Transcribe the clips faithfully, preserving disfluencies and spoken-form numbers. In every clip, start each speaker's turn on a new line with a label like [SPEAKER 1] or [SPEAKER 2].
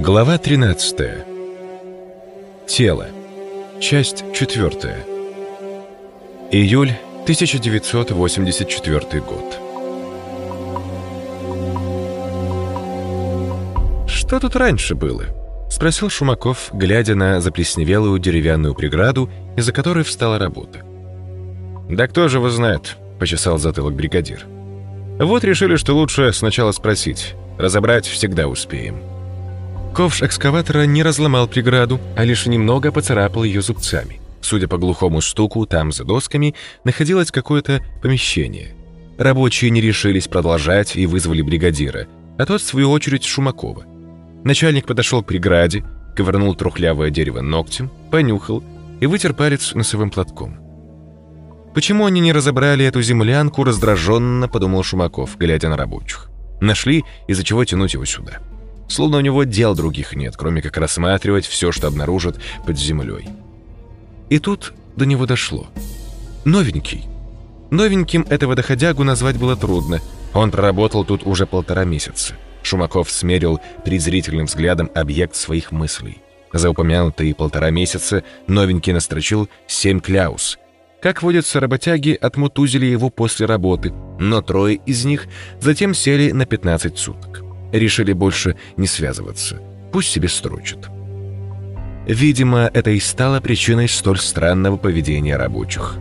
[SPEAKER 1] Глава тринадцатая. Тело. Часть четвертая. Июль тысяча девятьсот восемьдесят четвёртый год. «Что тут раньше было?» — спросил Шумаков, глядя на заплесневелую деревянную преграду, из-за которой встала работа. «Да кто же его знает?» — почесал затылок бригадир. «Вот решили, что лучше сначала спросить. Разобрать всегда успеем». Ковш экскаватора не разломал преграду, а лишь немного поцарапал ее зубцами. Судя по глухому стуку, там за досками находилось какое-то помещение. Рабочие не решились продолжать и вызвали бригадира, а тот, в свою очередь, Шумакова. Начальник подошел к преграде, ковырнул трухлявое дерево ногтем, понюхал и вытер палец носовым платком. «Почему они не разобрали эту землянку?» — раздраженно подумал Шумаков, глядя на рабочих. Нашли, из-за чего тянуть его сюда. Словно у него дел других нет, кроме как рассматривать все, что обнаружат под землей. И тут до него дошло. Новенький. Новеньким этого доходягу назвать было трудно. Он проработал тут уже полтора месяца. Шумаков смерил презрительным взглядом объект своих мыслей. За упомянутые полтора месяца новенький настрочил семь кляус. Как водятся, работяги отмутузили его после работы, но трое из них затем сели на пятнадцать суток. Решили больше не связываться. Пусть себе строчат. Видимо, это и стало причиной столь странного поведения рабочих.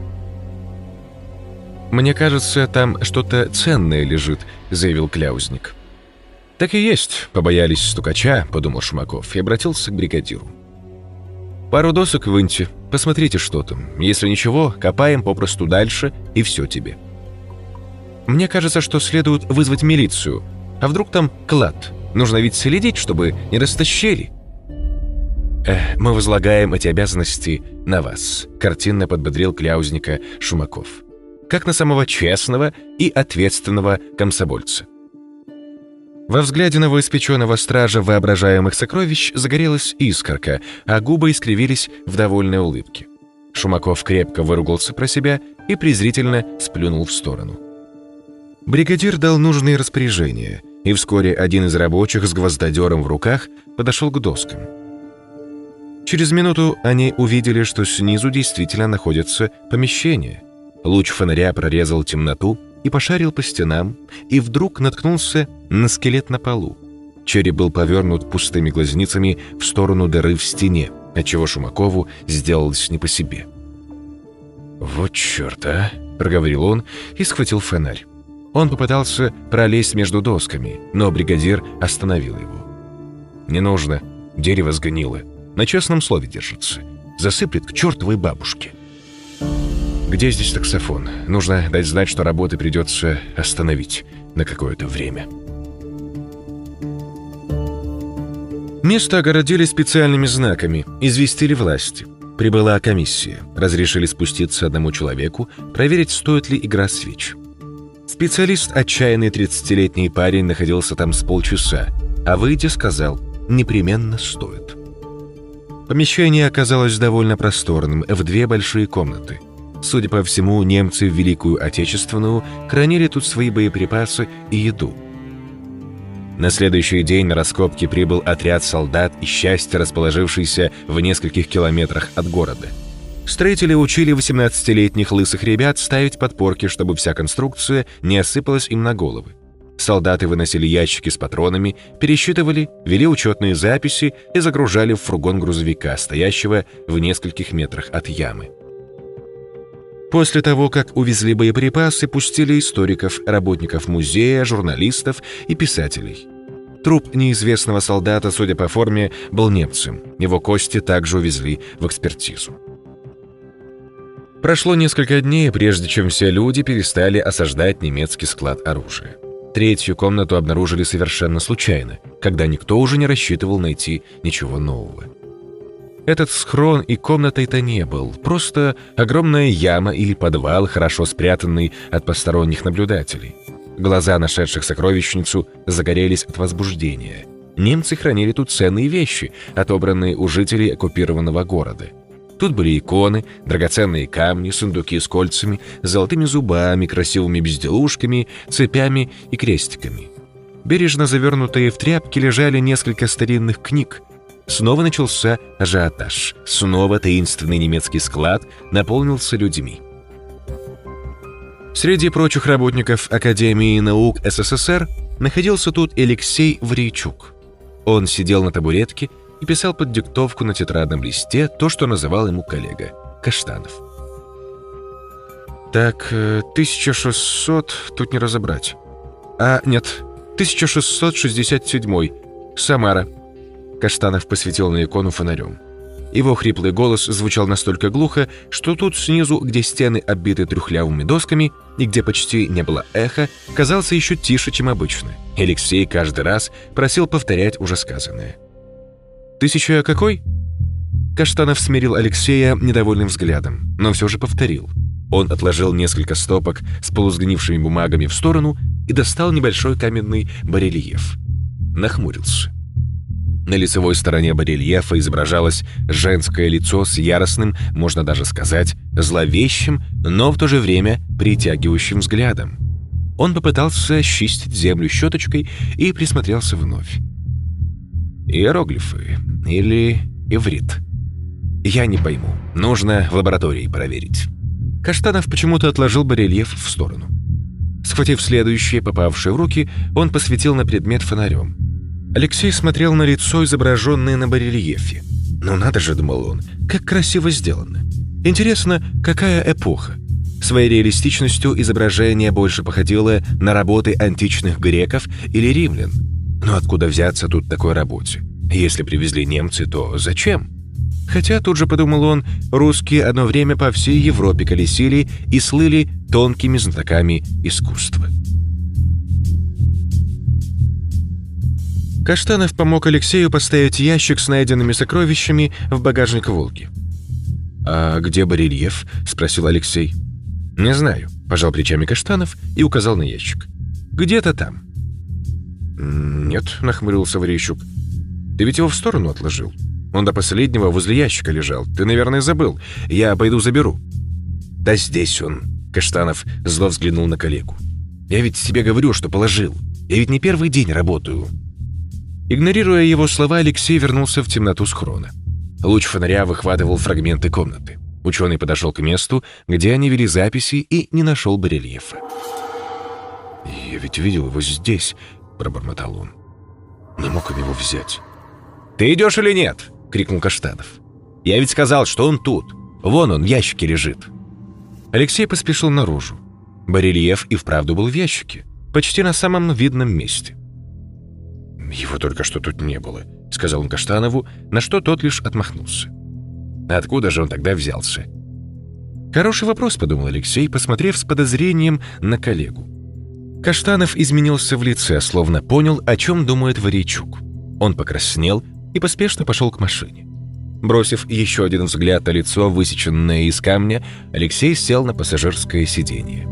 [SPEAKER 1] «Мне кажется, там что-то ценное лежит», — заявил кляузник. «Так и есть, побоялись стукача», — подумал Шумаков и обратился к бригадиру. «Пару досок выньте, посмотрите, что там. Если ничего, копаем попросту дальше, и все тебе». «Мне кажется, что следует вызвать милицию. А вдруг там клад? Нужно ведь следить, чтобы не растащили». «Эх, мы возлагаем эти обязанности на вас», — картинно подбодрил кляузника Шумаков. «Как на самого честного и ответственного комсомольца». Во взгляде новоиспеченного стража воображаемых сокровищ загорелась искорка, а губы искривились в довольной улыбке. Шумаков крепко выругался про себя и презрительно сплюнул в сторону. Бригадир дал нужные распоряжения, и вскоре один из рабочих с гвоздодером в руках подошел к доскам. Через минуту они увидели, что снизу действительно находится помещение. Луч фонаря прорезал темноту и пошарил по стенам, и вдруг наткнулся на скелет на полу. Череп был повернут пустыми глазницами в сторону дыры в стене, отчего Шумакову сделалось не по себе. «Вот черт, а!» — проговорил он и схватил фонарь. Он попытался пролезть между досками, но бригадир остановил его. «Не нужно, дерево сгнило. На честном слове держится. Засыплет к чертовой бабушке». «Где здесь таксофон? Нужно дать знать, что работы придется остановить на какое-то время». Место огородили специальными знаками, известили власти. Прибыла комиссия, разрешили спуститься одному человеку, проверить, стоит ли игра свеч. Специалист, отчаянный тридцатилетний парень, находился там с полчаса, а выйдя сказал: «Непременно стоит». Помещение оказалось довольно просторным, в две большие комнаты. Судя по всему, немцы в Великую Отечественную хранили тут свои боеприпасы и еду. На следующий день на раскопки прибыл отряд солдат из части, расположившийся в нескольких километрах от города. Строители учили восемнадцатилетних лысых ребят ставить подпорки, чтобы вся конструкция не осыпалась им на головы. Солдаты выносили ящики с патронами, пересчитывали, вели учетные записи и загружали в фургон грузовика, стоящего в нескольких метрах от ямы. После того, как увезли боеприпасы, пустили историков, работников музея, журналистов и писателей. Труп неизвестного солдата, судя по форме, был немцем. Его кости также увезли в экспертизу. Прошло несколько дней, прежде чем все люди перестали осаждать немецкий склад оружия. Третью комнату обнаружили совершенно случайно, когда никто уже не рассчитывал найти ничего нового. Этот схрон и комнатой-то не был, просто огромная яма или подвал, хорошо спрятанный от посторонних наблюдателей. Глаза нашедших сокровищницу загорелись от возбуждения. Немцы хранили тут ценные вещи, отобранные у жителей оккупированного города. Тут были иконы, драгоценные камни, сундуки с кольцами, золотыми зубами, красивыми безделушками, цепями и крестиками. Бережно завернутые в тряпки лежали несколько старинных книг. Снова начался ажиотаж. Снова таинственный немецкий склад наполнился людьми. Среди прочих работников Академии наук СССР находился тут Алексей Варейчук. Он сидел на табуретке и писал под диктовку на тетрадном листе то, что называл ему коллега Каштанов. Так, тысяча шестьсот, тут не разобрать. А, нет, тысяча шестьсот шестьдесят седьмой, Самара. Каштанов посветил на икону фонарем. Его хриплый голос звучал настолько глухо, что тут снизу, где стены оббиты трухлявыми досками и где почти не было эха, казался еще тише, чем обычно. Алексей каждый раз просил повторять уже сказанное. «Тысяча какой?» Каштанов смирил Алексея недовольным взглядом, но все же повторил. Он отложил несколько стопок с полусгнившими бумагами в сторону и достал небольшой каменный барельеф. Нахмурился. На лицевой стороне барельефа изображалось женское лицо с яростным, можно даже сказать, зловещим, но в то же время притягивающим взглядом. Он попытался счистить землю щеточкой и присмотрелся вновь. Иероглифы или иврит? Я не пойму. Нужно в лаборатории проверить. Каштанов почему-то отложил барельеф в сторону. Схватив следующее, попавшее в руки, он посветил на предмет фонарем. Алексей смотрел на лицо, изображенное на барельефе. «Ну надо же», — думал он, — «как красиво сделано. Интересно, какая эпоха?» Своей реалистичностью изображение больше походило на работы античных греков или римлян. Но откуда взяться тут такой работе? Если привезли немцы, то зачем? Хотя, тут же подумал он, русские одно время по всей Европе колесили и слыли тонкими знатоками искусства. Каштанов помог Алексею поставить ящик с найденными сокровищами в багажник «Волги». «А где барельеф?» — спросил Алексей. «Не знаю», — пожал плечами Каштанов и указал на ящик. «Где-то там». «Нет», — нахмурился Варейчук. «Ты ведь его в сторону отложил. Он до последнего возле ящика лежал. Ты, наверное, забыл. Я пойду заберу». «Да здесь он», — Каштанов зло взглянул на коллегу. «Я ведь тебе говорю, что положил. Я ведь не первый день работаю». Игнорируя его слова, Алексей вернулся в темноту схрона. Луч фонаря выхватывал фрагменты комнаты. Ученый подошел к месту, где они вели записи, и не нашел барельефа. «Я ведь видел его здесь», — пробормотал он. «Не мог он его взять». «Ты идешь или нет?» — крикнул Каштанов. «Я ведь сказал, что он тут. Вон он в ящике лежит». Алексей поспешил наружу. Барельеф и вправду был в ящике, почти на самом видном месте. «Его только что тут не было», — сказал он Каштанову, на что тот лишь отмахнулся. «Откуда же он тогда взялся?» «Хороший вопрос», — подумал Алексей, посмотрев с подозрением на коллегу. Каштанов изменился в лице, словно понял, о чем думает Варейчук. Он покраснел и поспешно пошел к машине. Бросив еще один взгляд на лицо, высеченное из камня, Алексей сел на пассажирское сиденье.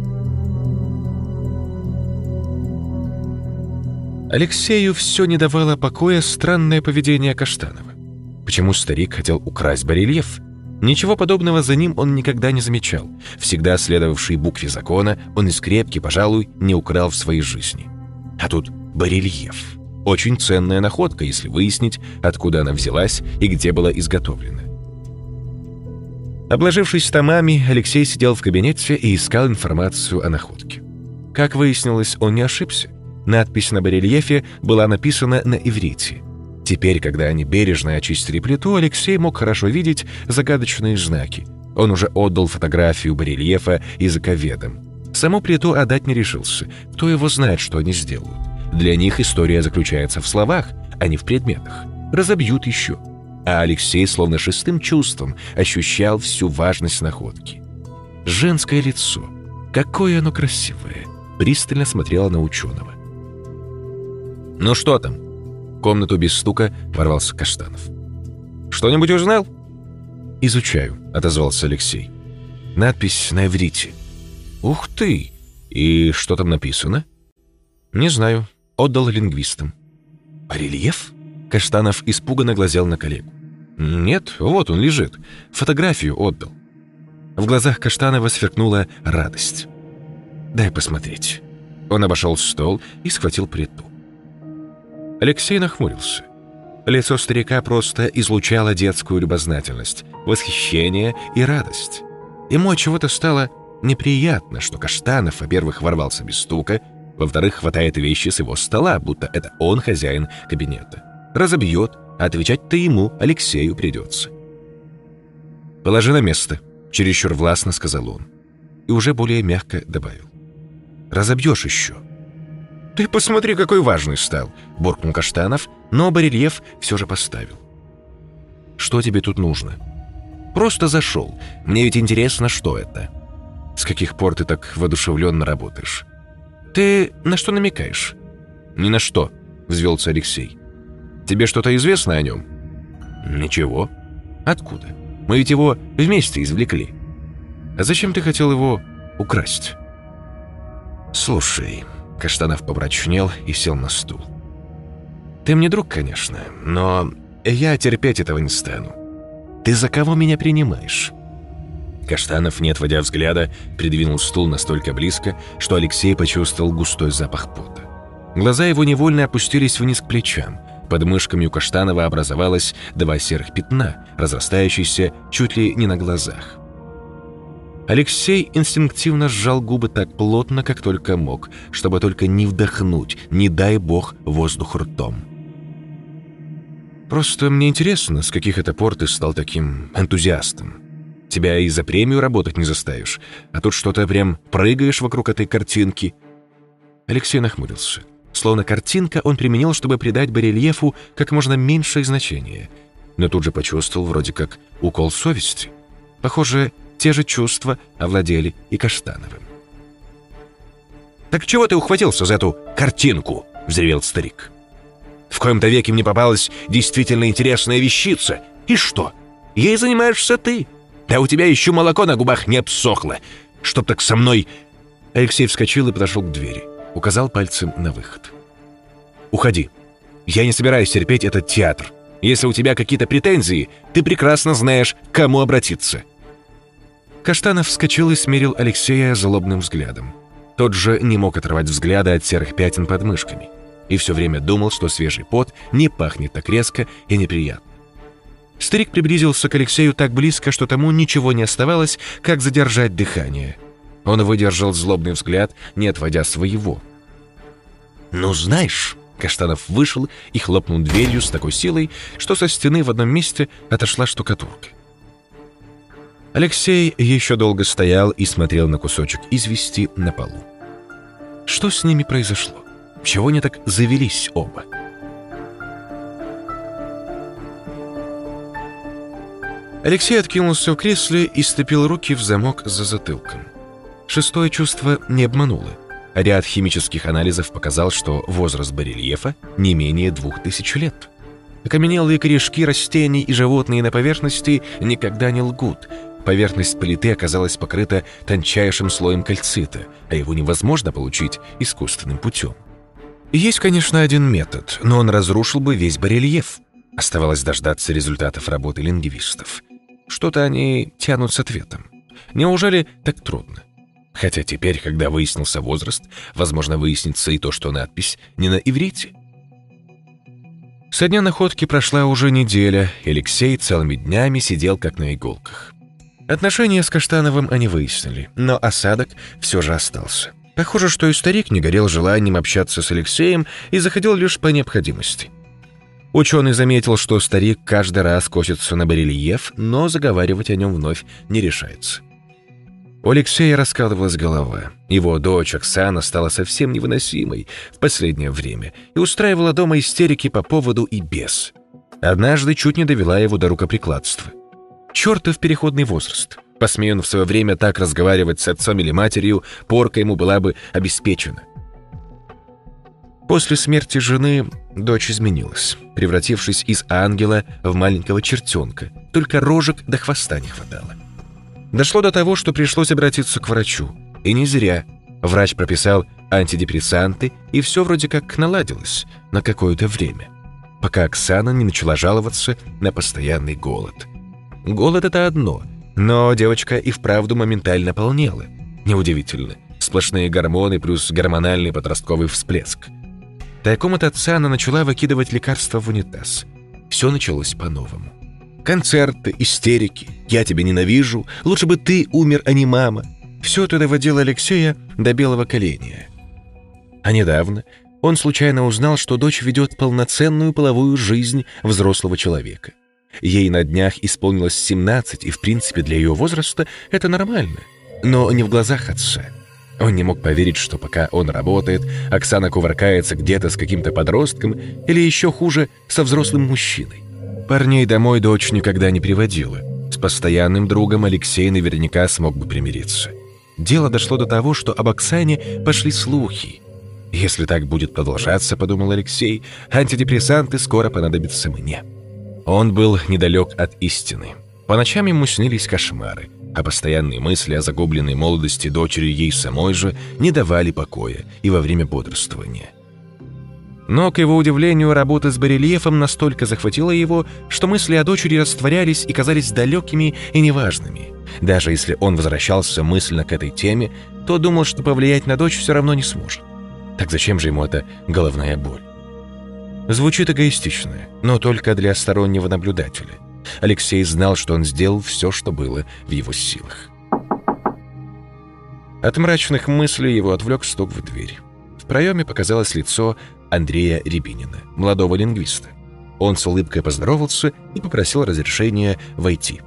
[SPEAKER 1] Алексею все не давало покоя странное поведение Каштанова. Почему старик хотел украсть барельеф? Ничего подобного за ним он никогда не замечал. Всегда следовавший букве закона, он и скрепки, пожалуй, не украл в своей жизни. А тут барельеф. Очень ценная находка, если выяснить, откуда она взялась и где была изготовлена. Обложившись томами, Алексей сидел в кабинете и искал информацию о находке. Как выяснилось, он не ошибся. Надпись на барельефе была написана на иврите. Теперь, когда они бережно очистили плиту, Алексей мог хорошо видеть загадочные знаки. Он уже отдал фотографию барельефа языковедам. Саму плиту отдать не решился. Кто его знает, что они сделают? Для них история заключается в словах, а не в предметах. Разобьют еще. А Алексей, словно шестым чувством, ощущал всю важность находки. Женское лицо. Какое оно красивое. Пристально смотрела на ученого. «Ну что там?» В комнату без стука ворвался Каштанов. «Что-нибудь узнал?» «Изучаю», — отозвался Алексей. «Надпись на иврите». «Ух ты! И что там написано?» «Не знаю. Отдал лингвистам». «А рельеф?» Каштанов испуганно глазел на коллегу. «Нет, вот он лежит. Фотографию отдал». В глазах Каштанова сверкнула радость. «Дай посмотреть». Он обошел стол и схватил плиту. Алексей нахмурился. Лицо старика просто излучало детскую любознательность, восхищение и радость. Ему отчего-то стало неприятно, что Каштанов, во-первых, ворвался без стука, во-вторых, хватает вещи с его стола, будто это он хозяин кабинета. Разобьет, а отвечать-то ему, Алексею, придется. «Положи на место», — чересчур властно сказал он. И уже более мягко добавил. «Разобьешь еще». «Ты посмотри, какой важный стал», — буркнул Каштанов, но барельеф все же поставил. «Что тебе тут нужно?» «Просто зашел. Мне ведь интересно, что это». «С каких пор ты так воодушевленно работаешь?» «Ты на что намекаешь?» «Ни на что», — взвелся Алексей. «Тебе что-то известно о нем?» «Ничего». «Откуда? Мы ведь его вместе извлекли». «А зачем ты хотел его украсть?» «Слушай...» — Каштанов помрачнел и сел на стул. «Ты мне друг, конечно, но я терпеть этого не стану. Ты за кого меня принимаешь?» Каштанов, не отводя взгляда, придвинул стул настолько близко, что Алексей почувствовал густой запах пота. Глаза его невольно опустились вниз к плечам. Под мышками у Каштанова образовалось два серых пятна, разрастающиеся чуть ли не на глазах. Алексей инстинктивно сжал губы так плотно, как только мог, чтобы только не вдохнуть, не дай бог, воздух ртом. «Просто мне интересно, с каких это пор ты стал таким энтузиастом. Тебя и за премию работать не заставишь, а тут что-то прям прыгаешь вокруг этой картинки». Алексей нахмурился. Словно картинка он применил, чтобы придать барельефу как можно меньшее значение, но тут же почувствовал вроде как укол совести. Похоже, те же чувства овладели и Каштановым. «Так чего ты ухватился за эту картинку?» — взревел старик. «В коем-то веке мне попалась действительно интересная вещица. И что? Ей занимаешься ты. Да у тебя еще молоко на губах не обсохло. Чтоб так со мной...» Алексей вскочил и подошел к двери. Указал пальцем на выход. «Уходи. Я не собираюсь терпеть этот театр. Если у тебя какие-то претензии, ты прекрасно знаешь, к кому обратиться». Каштанов вскочил и смерил Алексея злобным взглядом. Тот же не мог оторвать взгляда от серых пятен под мышками и все время думал, что свежий пот не пахнет так резко и неприятно. Старик приблизился к Алексею так близко, что тому ничего не оставалось, как задержать дыхание. Он выдержал злобный взгляд, не отводя своего. «Ну, знаешь...» Каштанов вышел и хлопнул дверью с такой силой, что со стены в одном месте отошла штукатурка. Алексей еще долго стоял и смотрел на кусочек извести на полу. Что с ними произошло? Чего они так завелись оба? Алексей откинулся в кресле и сцепил руки в замок за затылком. Шестое чувство не обмануло. Ряд химических анализов показал, что возраст барельефа не менее двух тысяч лет. Окаменелые корешки растений и животные на поверхности никогда не лгут. Поверхность плиты оказалась покрыта тончайшим слоем кальцита, а его невозможно получить искусственным путем. Есть, конечно, один метод, но он разрушил бы весь барельеф. Оставалось дождаться результатов работы лингвистов. Что-то они тянут с ответом. Неужели так трудно? Хотя теперь, когда выяснился возраст, возможно, выяснится и то, что надпись не на иврите. Со дня находки прошла уже неделя, и Алексей целыми днями сидел как на иголках. Отношения с Каштановым они выяснили, но осадок все же остался. Похоже, что и старик не горел желанием общаться с Алексеем и заходил лишь по необходимости. Ученый заметил, что старик каждый раз косится на барельеф, но заговаривать о нем вновь не решается. У Алексея раскалывалась голова. Его дочь Оксана стала совсем невыносимой в последнее время и устраивала дома истерики по поводу и без. Однажды чуть не довела его до рукоприкладства. Чертов переходный возраст. Посмея он в свое время так разговаривать с отцом или матерью, порка ему была бы обеспечена. После смерти жены дочь изменилась, превратившись из ангела в маленького чертенка, только рожек до хвоста не хватало. Дошло до того, что пришлось обратиться к врачу. И не зря. Врач прописал антидепрессанты, и все вроде как наладилось на какое-то время, пока Оксана не начала жаловаться на постоянный голод. Голод — это одно, но девочка и вправду моментально полнела. Неудивительно. Сплошные гормоны плюс гормональный подростковый всплеск. Тайком от отца она начала выкидывать лекарства в унитаз. Все началось по-новому. Концерты, истерики, «я тебя ненавижу», «лучше бы ты умер, а не мама». Все это доводило Алексея до белого коленя. А недавно он случайно узнал, что дочь ведет полноценную половую жизнь взрослого человека. Ей на днях исполнилось семнадцать, и в принципе для ее возраста это нормально. Но не в глазах отца. Он не мог поверить, что пока он работает, Оксана кувыркается где-то с каким-то подростком или еще хуже, со взрослым мужчиной. Парней домой дочь никогда не приводила. С постоянным другом Алексей наверняка смог бы примириться. Дело дошло до того, что об Оксане пошли слухи. «Если так будет продолжаться, — подумал Алексей, — антидепрессанты скоро понадобятся мне». Он был недалек от истины. По ночам ему снились кошмары, а постоянные мысли о загубленной молодости дочери ей самой же не давали покоя и во время бодрствования. Но, к его удивлению, работа с барельефом настолько захватила его, что мысли о дочери растворялись и казались далекими и неважными. Даже если он возвращался мысленно к этой теме, то думал, что повлиять на дочь все равно не сможет. Так зачем же ему эта головная боль? Звучит эгоистично, но только для стороннего наблюдателя. Алексей знал, что он сделал все, что было в его силах. От мрачных мыслей его отвлек стук в дверь. В проеме показалось лицо Андрея Рябинина, молодого лингвиста. Он с улыбкой поздоровался и попросил разрешения войти.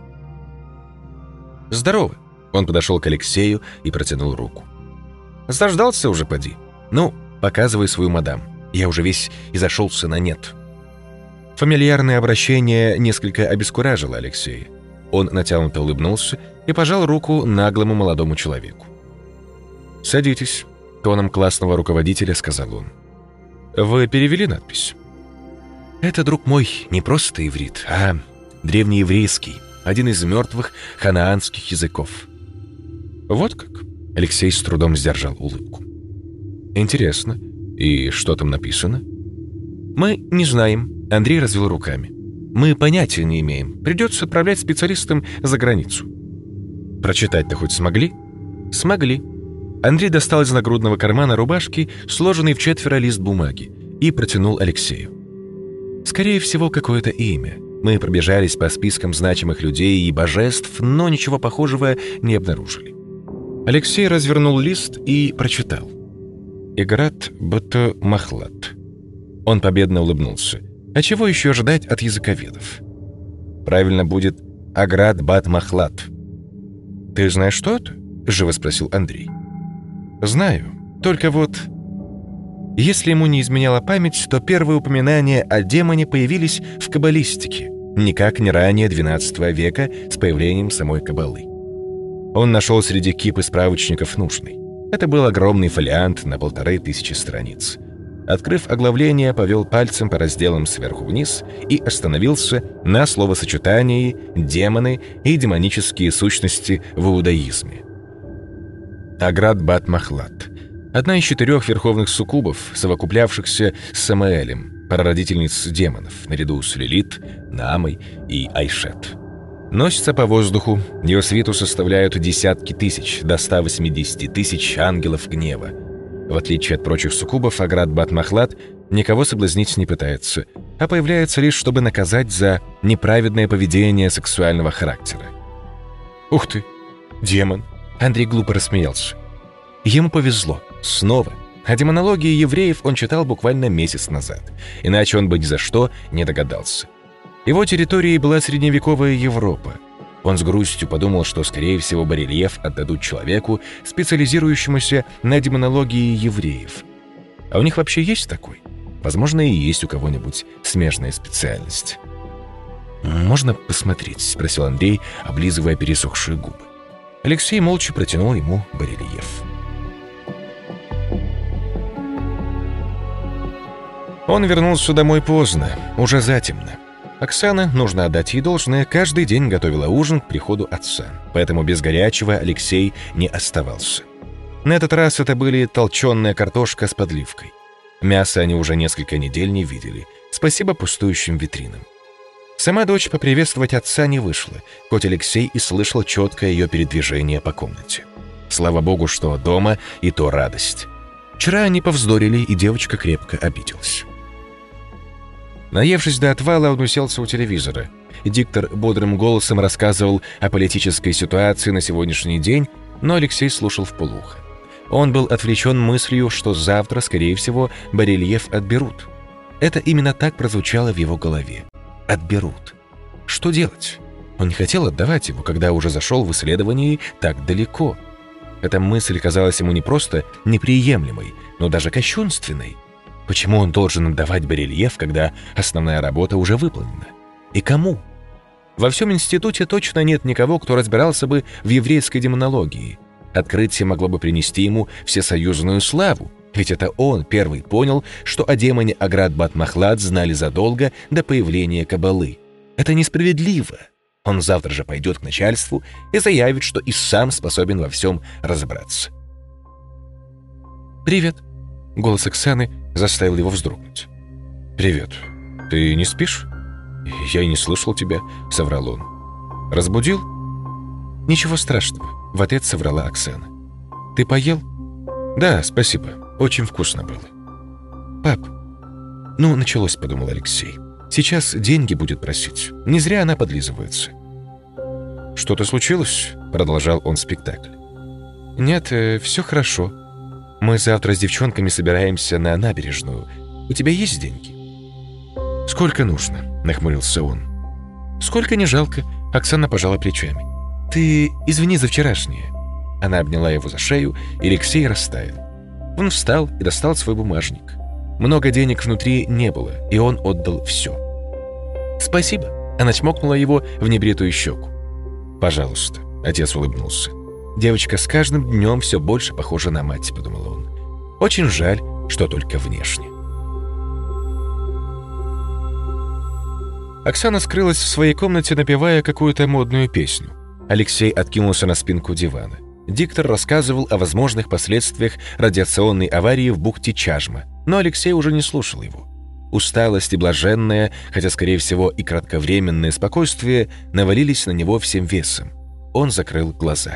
[SPEAKER 1] «Здорово!» Он подошел к Алексею и протянул руку. «Заждался уже, поди? Ну, показывай свою мадам. Я уже весь изошелся на нет». Фамильярное обращение несколько обескуражило Алексея. Он натянуто улыбнулся и пожал руку наглому молодому человеку. «Садитесь», — тоном классного руководителя сказал он. «Вы перевели надпись?» «Это, друг мой, не просто иврит, а древнееврейский, один из мертвых ханаанских языков». «Вот как?» — Алексей с трудом сдержал улыбку. «Интересно. И что там написано?» «Мы не знаем», — Андрей развел руками. «Мы понятия не имеем. Придется отправлять специалистам за границу». «Прочитать-то хоть смогли?» «Смогли». Андрей достал из нагрудного кармана рубашки сложенный в четверо лист бумаги и протянул Алексею. «Скорее всего, какое-то имя. Мы пробежались по спискам значимых людей и божеств, но ничего похожего не обнаружили». Алексей развернул лист и прочитал. «Играт бат махлат». Он победно улыбнулся. А чего еще ожидать от языковедов? Правильно будет «Аграт бат махлат». «Ты знаешь, что это?» — живо спросил Андрей. «Знаю. Только вот...» Если ему не изменяла память, то первые упоминания о демоне появились в каббалистике, никак не ранее двенадцатого века с появлением самой каббалы. Он нашел среди кипы справочников нужный. Это был огромный фолиант на полторы тысячи страниц. Открыв оглавление, повел пальцем по разделам сверху вниз и остановился на словосочетании «демоны» и «демонические сущности» в иудаизме. Аграт бат махлат — одна из четырех верховных суккубов, совокуплявшихся с Самаэлем, прародительниц демонов, наряду с Лилит, Наамой и Айшет. Носится по воздуху, ее свиту составляют десятки тысяч, до ста восьмидесяти тысяч ангелов гнева. В отличие от прочих суккубов, Аграт бат махлат никого соблазнить не пытается, а появляется лишь, чтобы наказать за неправедное поведение сексуального характера. «Ух ты! Демон!» Андрей глупо рассмеялся. Ему повезло. Снова. О демонологии евреев он читал буквально месяц назад. Иначе он бы ни за что не догадался. Его территорией была средневековая Европа. Он с грустью подумал, что, скорее всего, барельеф отдадут человеку, специализирующемуся на демонологии евреев. А у них вообще есть такой? Возможно, и есть у кого-нибудь смежная специальность. «Можно посмотреть?» — спросил Андрей, облизывая пересохшие губы. Алексей молча протянул ему барельеф. Он вернулся домой поздно, уже затемно. Оксана, нужно отдать ей должное, каждый день готовила ужин к приходу отца, поэтому без горячего Алексей не оставался. На этот раз это были толченая картошка с подливкой. Мясо они уже несколько недель не видели, спасибо пустующим витринам. Сама дочь поприветствовать отца не вышла, хоть Алексей и слышал четкое ее передвижение по комнате. Слава богу, что дома и то радость. Вчера они повздорили, и девочка крепко обиделась. Наевшись до отвала, он уселся у телевизора. Диктор бодрым голосом рассказывал о политической ситуации на сегодняшний день, но Алексей слушал вполуха. Он был отвлечен мыслью, что завтра, скорее всего, барельеф отберут. Это именно так прозвучало в его голове. Отберут. Что делать? Он не хотел отдавать его, когда уже зашел в исследовании так далеко. Эта мысль казалась ему не просто неприемлемой, но даже кощунственной. Почему он должен отдавать барельеф, когда основная работа уже выполнена? И кому? Во всем институте точно нет никого, кто разбирался бы в еврейской демонологии. Открытие могло бы принести ему всесоюзную славу, ведь это он первый понял, что о демоне Аград бат Махлад знали задолго до появления Каббалы. Это несправедливо. Он завтра же пойдет к начальству и заявит, что и сам способен во всем разобраться. «Привет!» — голос Оксаны заставил его вздрогнуть. «Привет. Ты не спишь?» «Я и не слышал тебя», — соврал он. «Разбудил?» «Ничего страшного», — в ответ соврала Оксана. «Ты поел?» «Да, спасибо. Очень вкусно было». «Пап, ну, началось», — подумал Алексей. «Сейчас деньги будет просить. Не зря она подлизывается». «Что-то случилось?» — продолжал он спектакль. «Нет, э, все хорошо. Мы завтра с девчонками собираемся на набережную. У тебя есть деньги?» «Сколько нужно?» — нахмурился он. «Сколько не жалко», — Оксана пожала плечами. «Ты извини за вчерашнее». Она обняла его за шею, и Алексей растаял. Он встал и достал свой бумажник. Много денег внутри не было, и он отдал все. «Спасибо», — она чмокнула его в небритую щеку. «Пожалуйста», — отец улыбнулся. «Девочка с каждым днем все больше похожа на мать», — подумал он. «Очень жаль, что только внешне». Оксана скрылась в своей комнате, напевая какую-то модную песню. Алексей откинулся на спинку дивана. Диктор рассказывал о возможных последствиях радиационной аварии в бухте Чажма, но Алексей уже не слушал его. Усталость и блаженное, хотя, скорее всего, и кратковременное спокойствие навалились на него всем весом. Он закрыл глаза.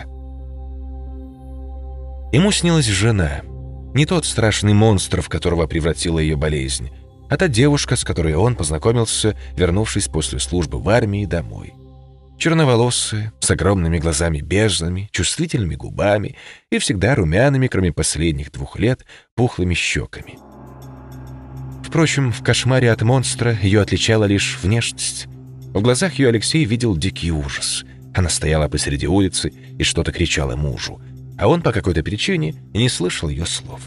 [SPEAKER 1] Ему снилась жена. Не тот страшный монстр, в которого превратила ее болезнь, а та девушка, с которой он познакомился, вернувшись после службы в армии домой. Черноволосая, с огромными глазами-безднами, чувствительными губами и всегда румяными, кроме последних двух лет, пухлыми щеками. Впрочем, в кошмаре от монстра ее отличала лишь внешность. В глазах ее Алексей видел дикий ужас. Она стояла посреди улицы и что-то кричала мужу, а он по какой-то причине не слышал ее слов.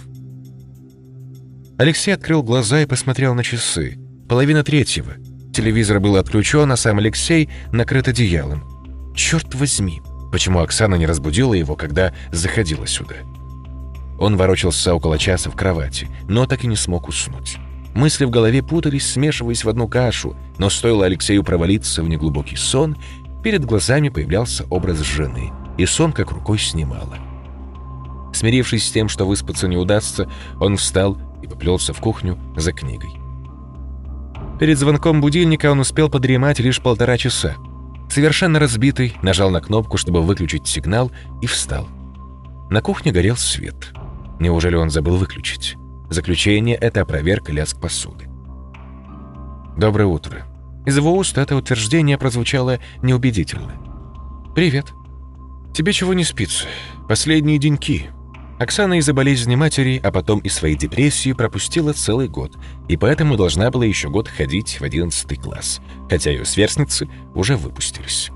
[SPEAKER 1] Алексей открыл глаза и посмотрел на часы. Половина третьего. Телевизор был отключен, а сам Алексей накрыт одеялом. Черт возьми, почему Оксана не разбудила его, когда заходила сюда? Он ворочался около часа в кровати, но так и не смог уснуть. Мысли в голове путались, смешиваясь в одну кашу, но стоило Алексею провалиться в неглубокий сон, перед глазами появлялся образ жены, и сон как рукой снимало. Смирившись с тем, что выспаться не удастся, он встал и поплелся в кухню за книгой. Перед звонком будильника он успел подремать лишь полтора часа. Совершенно разбитый, нажал на кнопку, чтобы выключить сигнал, и встал. На кухне горел свет. Неужели он забыл выключить? Заключение — это проверка, лязг посуды. «Доброе утро». Из его уст это утверждение прозвучало неубедительно. «Привет. Тебе чего не спится? Последние деньки». Оксана из-за болезни матери, а потом и своей депрессии пропустила целый год, и поэтому должна была еще год ходить в одиннадцатый класс, хотя ее сверстницы уже выпустились.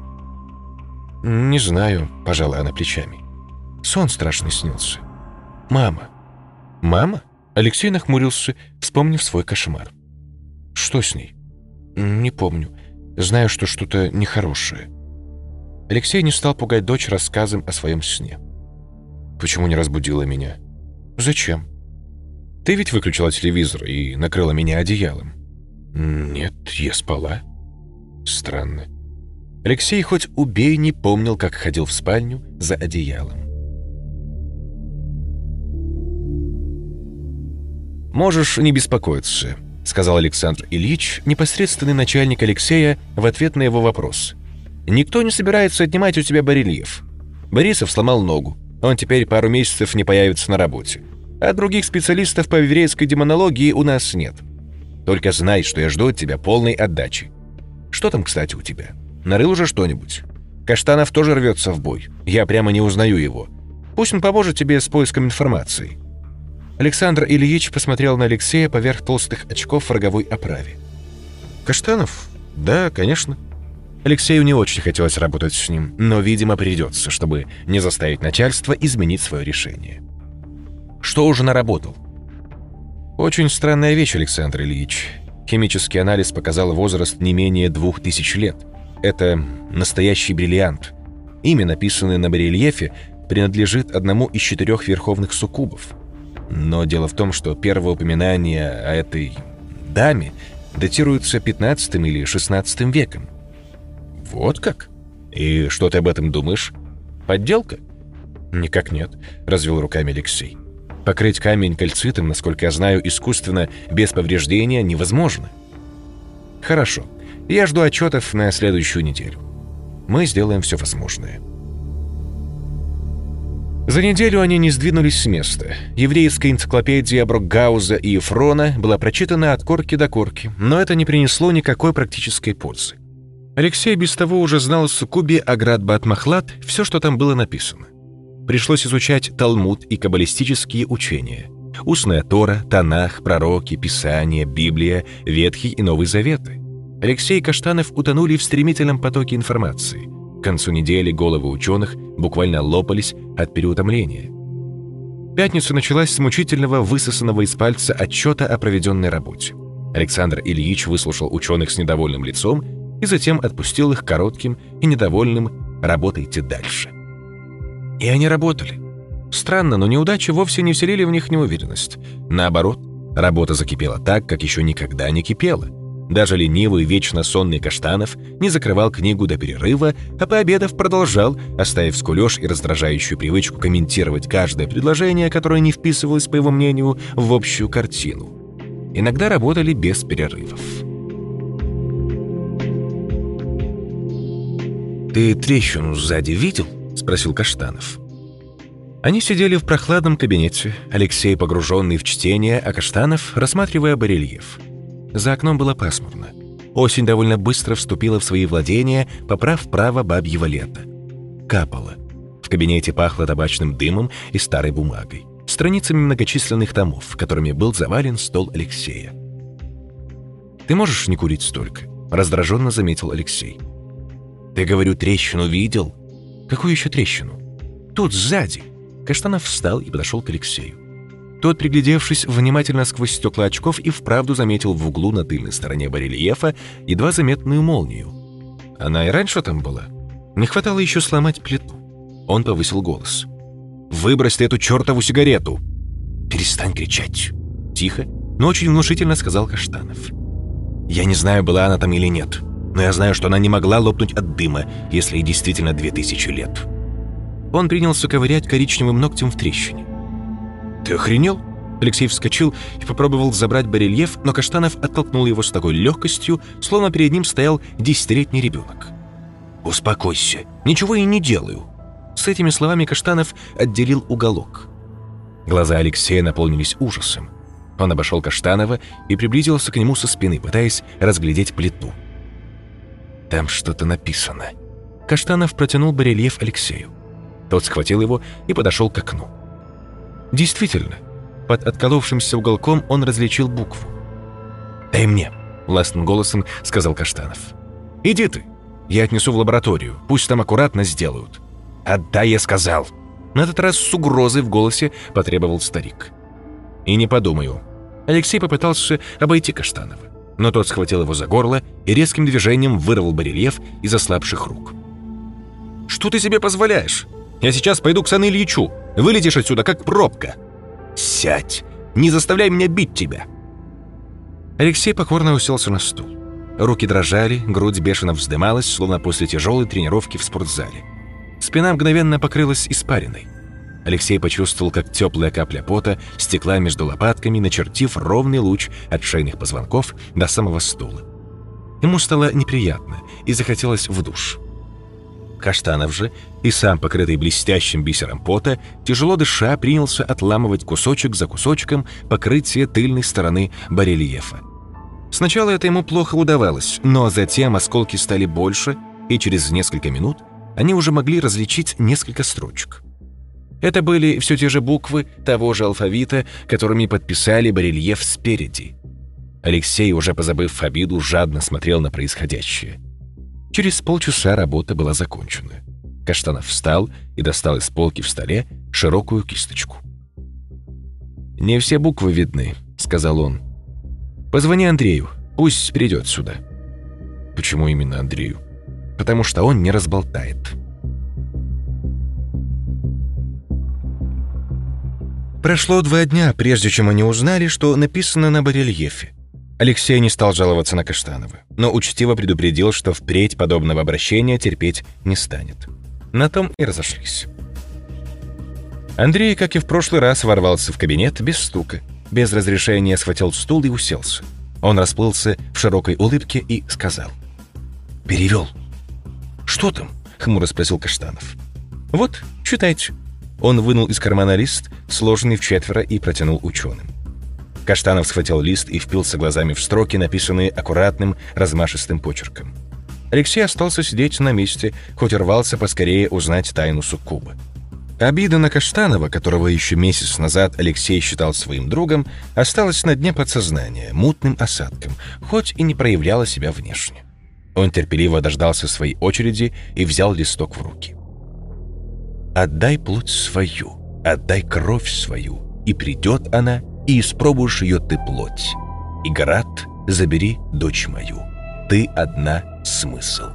[SPEAKER 1] «Не знаю», — пожала она плечами. «Сон страшный снился». «Мама». «Мама?» — Алексей нахмурился, вспомнив свой кошмар. «Что с ней?» «Не помню. Знаю, что что-то нехорошее». Алексей не стал пугать дочь рассказом о своем сне. «Почему не разбудила меня?» «Зачем?» «Ты ведь выключила телевизор и накрыла меня одеялом». «Нет, я спала». «Странно». Алексей хоть убей не помнил, как ходил в спальню за одеялом. «Можешь не беспокоиться», — сказал Александр Ильич, непосредственный начальник Алексея, в ответ на его вопрос. «Никто не собирается отнимать у тебя барельеф. Борисов сломал ногу. Он теперь пару месяцев не появится на работе. А других специалистов по еврейской демонологии у нас нет. Только знай, что я жду от тебя полной отдачи. Что там, кстати, у тебя? Нарыл уже что-нибудь? Каштанов тоже рвется в бой. Я прямо не узнаю его. Пусть он поможет тебе с поиском информации». Александр Ильич посмотрел на Алексея поверх толстых очков в роговой оправе. «Каштанов? Да, конечно». Алексею не очень хотелось работать с ним, но, видимо, придется, чтобы не заставить начальство изменить свое решение. «Что уже наработал?» «Очень странная вещь, Александр Ильич. Химический анализ показал возраст не менее двух тысяч лет. Это настоящий бриллиант. Имя, написанное на барельефе, принадлежит одному из четырех верховных суккубов. Но дело в том, что первое упоминание о этой даме датируется пятнадцатым или шестнадцатым веком». «Вот как? И что ты об этом думаешь? Подделка?» «Никак нет», — развел руками Алексей. «Покрыть камень кальцитом, насколько я знаю, искусственно, без повреждения невозможно». «Хорошо. Я жду отчетов на следующую неделю. Мы сделаем все возможное». За неделю они не сдвинулись с места. Еврейская энциклопедия Брокгауза и Ефрона была прочитана от корки до корки, но это не принесло никакой практической пользы. Алексей без того уже знал в суккубе Аград бат Махлад все, что там было написано. Пришлось изучать Талмуд и каббалистические учения, устная Тора, Танах, пророки, Писания, Библия, Ветхий и Новый Заветы. Алексей и Каштанов утонули в стремительном потоке информации. К концу недели головы ученых буквально лопались от переутомления. Пятница началась с мучительного высосанного из пальца отчета о проведенной работе. Александр Ильич выслушал ученых с недовольным лицом и затем отпустил их коротким и недовольным «работайте дальше». И они работали. Странно, но неудачи вовсе не вселили в них неуверенность. Наоборот, работа закипела так, как еще никогда не кипела. Даже ленивый, вечно сонный Каштанов не закрывал книгу до перерыва, а пообедав продолжал, оставив скулёж и раздражающую привычку комментировать каждое предложение, которое не вписывалось, по его мнению, в общую картину. Иногда работали без перерывов. «Ты трещину сзади видел?» — спросил Каштанов. Они сидели в прохладном кабинете, Алексей погруженный в чтение, а Каштанов рассматривая барельеф. За окном было пасмурно. Осень довольно быстро вступила в свои владения, поправ право бабьего лета. Капало. В кабинете пахло табачным дымом и старой бумагой, страницами многочисленных томов, которыми был завален стол Алексея. «Ты можешь не курить столько?» — раздраженно заметил Алексей. «Ты, говорю, трещину видел?» «Какую еще трещину?» «Тут, сзади». Каштанов встал и подошел к Алексею. Тот, приглядевшись внимательно сквозь стекла очков, и вправду заметил в углу на тыльной стороне барельефа едва заметную молнию. Она и раньше там была. Не хватало еще сломать плиту. Он повысил голос. «Выбрось ты эту чертову сигарету!» «Перестань кричать!» Тихо, но очень внушительно сказал Каштанов. «Я не знаю, была она там или нет, но я знаю, что она не могла лопнуть от дыма, если ей действительно две тысячи лет». Он принялся ковырять коричневым ногтем в трещине. «Ты охренел?» Алексей вскочил и попробовал забрать барельеф, но Каштанов оттолкнул его с такой легкостью, словно перед ним стоял десятилетний ребенок. «Успокойся, ничего я не делаю». С этими словами Каштанов отделил уголок. Глаза Алексея наполнились ужасом. Он обошел Каштанова и приблизился к нему со спины, пытаясь разглядеть плиту. «Там что-то написано». Каштанов протянул барельеф Алексею. Тот схватил его и подошел к окну. Действительно, под отколовшимся уголком он различил букву. «Дай мне», — властным голосом сказал Каштанов. «Иди ты, я отнесу в лабораторию, пусть там аккуратно сделают». «Отдай, я сказал». На этот раз с угрозой в голосе потребовал старик. «И не подумаю». Алексей попытался обойти Каштанова, но тот схватил его за горло и резким движением вырвал барельеф из ослабших рук. «Что ты себе позволяешь? Я сейчас пойду к Сану Ильичу. Вылетишь отсюда, как пробка». «Сядь! Не заставляй меня бить тебя!» Алексей покорно уселся на стул. Руки дрожали, грудь бешено вздымалась, словно после тяжелой тренировки в спортзале. Спина мгновенно покрылась испариной. Алексей почувствовал, как теплая капля пота стекла между лопатками, начертив ровный луч от шейных позвонков до самого стула. Ему стало неприятно и захотелось в душ. Каштанов же, и сам покрытый блестящим бисером пота, тяжело дыша, принялся отламывать кусочек за кусочком покрытие тыльной стороны барельефа. Сначала это ему плохо удавалось, но затем осколки стали больше, и через несколько минут они уже могли различить несколько строчек. Это были все те же буквы того же алфавита, которыми подписали барельеф спереди. Алексей, уже позабыв обиду, жадно смотрел на происходящее. Через полчаса работа была закончена. Каштанов встал и достал из полки в столе широкую кисточку. «Не все буквы видны», — сказал он. «Позвони Андрею, пусть придет сюда». «Почему именно Андрею?» «Потому что он не разболтает». Прошло два дня, прежде чем они узнали, что написано на барельефе. Алексей не стал жаловаться на Каштанова, но учтиво предупредил, что впредь подобного обращения терпеть не станет. На том и разошлись. Андрей, как и в прошлый раз, ворвался в кабинет без стука, без разрешения схватил стул и уселся. Он расплылся в широкой улыбке и сказал: «Перевел». «Что там?» — хмуро спросил Каштанов. «Вот, читайте». Он вынул из кармана лист, сложенный в четверо, и протянул ученым. Каштанов схватил лист и впился глазами в строки, написанные аккуратным, размашистым почерком. Алексей остался сидеть на месте, хоть и рвался поскорее узнать тайну суккуба. Обида на Каштанова, которого еще месяц назад Алексей считал своим другом, осталась на дне подсознания, мутным осадком, хоть и не проявляла себя внешне. Он терпеливо дождался своей очереди и взял листок в руки. «Отдай плоть свою, отдай кровь свою, и придет она, и испробуешь ее ты плоть. И град забери дочь мою, ты одна смысл».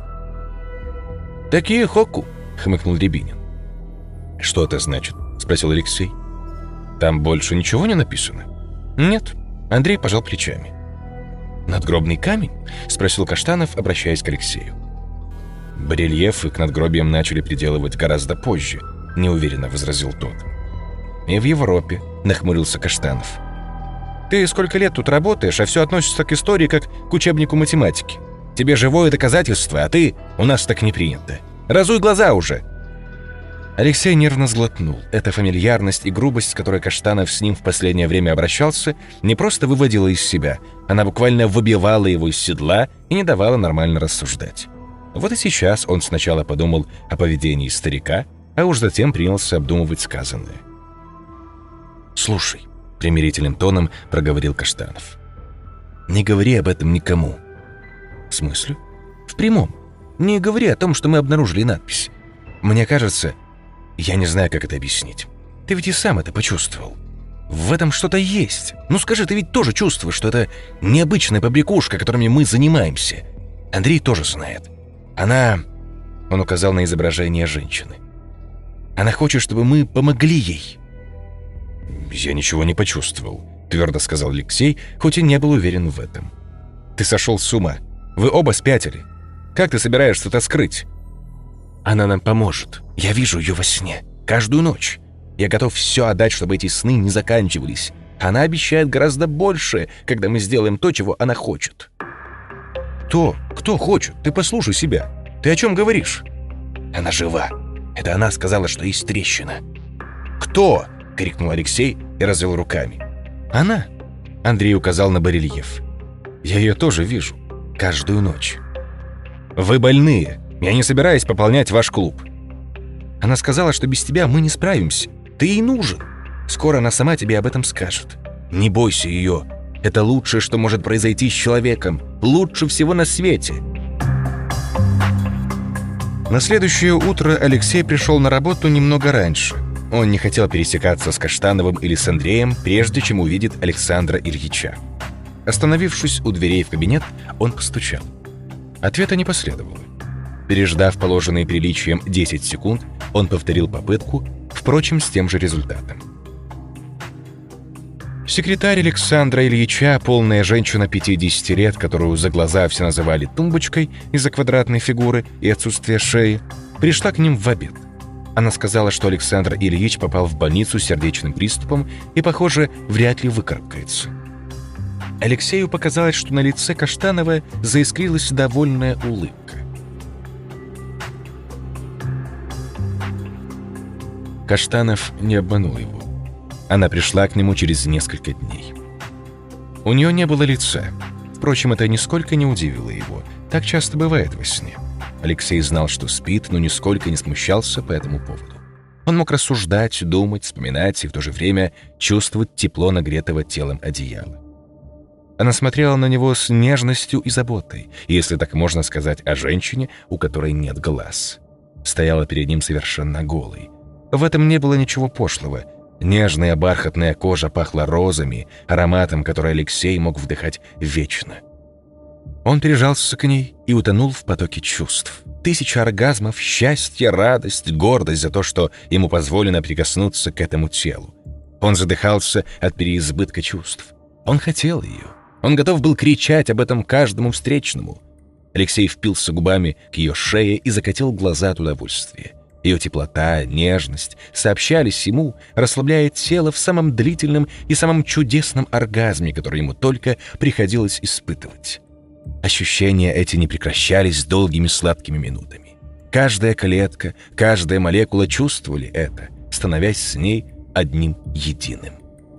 [SPEAKER 1] «Такие хоку», — хмыкнул Рябинин. «Что это значит?» — спросил Алексей. «Там больше ничего не написано?» «Нет», — Андрей пожал плечами. «Надгробный камень?» — спросил Каштанов, обращаясь к Алексею. «Барельефы к надгробиям начали приделывать гораздо позже», — неуверенно возразил тот. «И в Европе», — нахмурился Каштанов. «Ты сколько лет тут работаешь, а все относится к истории как к учебнику математики. Тебе живое доказательство, а ты... У нас так не принято. Разуй глаза уже!» Алексей нервно сглотнул. Эта фамильярность и грубость, с которой Каштанов с ним в последнее время обращался, не просто выводила из себя, она буквально выбивала его из седла и не давала нормально рассуждать. Вот и сейчас он сначала подумал о поведении старика, а уж затем принялся обдумывать сказанное. «Слушай», — примирительным тоном проговорил Каштанов, — «не говори об этом никому». «В смысле?» «В прямом. Не говори о том, что мы обнаружили надпись. Мне кажется, я не знаю, как это объяснить. Ты ведь и сам это почувствовал. В этом что-то есть. Ну скажи, ты ведь тоже чувствуешь, что это необычная побрякушка, которыми мы занимаемся. Андрей тоже знает. Она...» Он указал на изображение женщины. «Она хочет, чтобы мы помогли ей». «Я ничего не почувствовал», — твердо сказал Алексей, хоть и не был уверен в этом. «Ты сошел с ума. Вы оба спятили. Как ты собираешься это скрыть?» «Она нам поможет. Я вижу ее во сне. Каждую ночь. Я готов все отдать, чтобы эти сны не заканчивались. Она обещает гораздо больше, когда мы сделаем то, чего она хочет». «Кто? Кто хочет? Ты послушай себя. Ты о чем говоришь?» «Она жива. Это она сказала, что есть трещина». «Кто?» — крикнул Алексей и развел руками. «Она?» — Андрей указал на барельеф. «Я ее тоже вижу. Каждую ночь». «Вы больные. Я не собираюсь пополнять ваш клуб». «Она сказала, что без тебя мы не справимся. Ты ей нужен. Скоро она сама тебе об этом скажет. Не бойся ее. Это лучшее, что может произойти с человеком. Лучше всего на свете». На следующее утро Алексей пришел на работу немного раньше. Он не хотел пересекаться с Каштановым или с Андреем, прежде чем увидит Александра Ильича. Остановившись у дверей в кабинет, он постучал. Ответа не последовало. Переждав положенные приличием десять секунд, он повторил попытку, впрочем, с тем же результатом. Секретарь Александра Ильича, полная женщина пятидесяти лет, которую за глаза все называли тумбочкой из-за квадратной фигуры и отсутствия шеи, пришла к ним в обед. Она сказала, что Александр Ильич попал в больницу с сердечным приступом и, похоже, вряд ли выкарабкается. Алексею показалось, что на лице Каштанова заискрилась довольная улыбка. Каштанов не обманул его. Она пришла к нему через несколько дней. У нее не было лица. Впрочем, это нисколько не удивило его. Так часто бывает во сне. Алексей знал, что спит, но нисколько не смущался по этому поводу. Он мог рассуждать, думать, вспоминать и в то же время чувствовать тепло нагретого телом одеяла. Она смотрела на него с нежностью и заботой, если так можно сказать о женщине, у которой нет глаз. Стояла перед ним совершенно голой. В этом не было ничего пошлого. Нежная бархатная кожа пахла розами, ароматом, который Алексей мог вдыхать вечно. Он прижался к ней и утонул в потоке чувств. Тысяча оргазмов, счастье, радость, гордость за то, что ему позволено прикоснуться к этому телу. Он задыхался от переизбытка чувств. Он хотел ее. Он готов был кричать об этом каждому встречному. Алексей впился губами к ее шее и закатил глаза от удовольствия. Ее теплота, нежность сообщались ему, расслабляя тело в самом длительном и самом чудесном оргазме, который ему только приходилось испытывать. Ощущения эти не прекращались долгими сладкими минутами. Каждая клетка, каждая молекула чувствовали это, становясь с ней одним единым.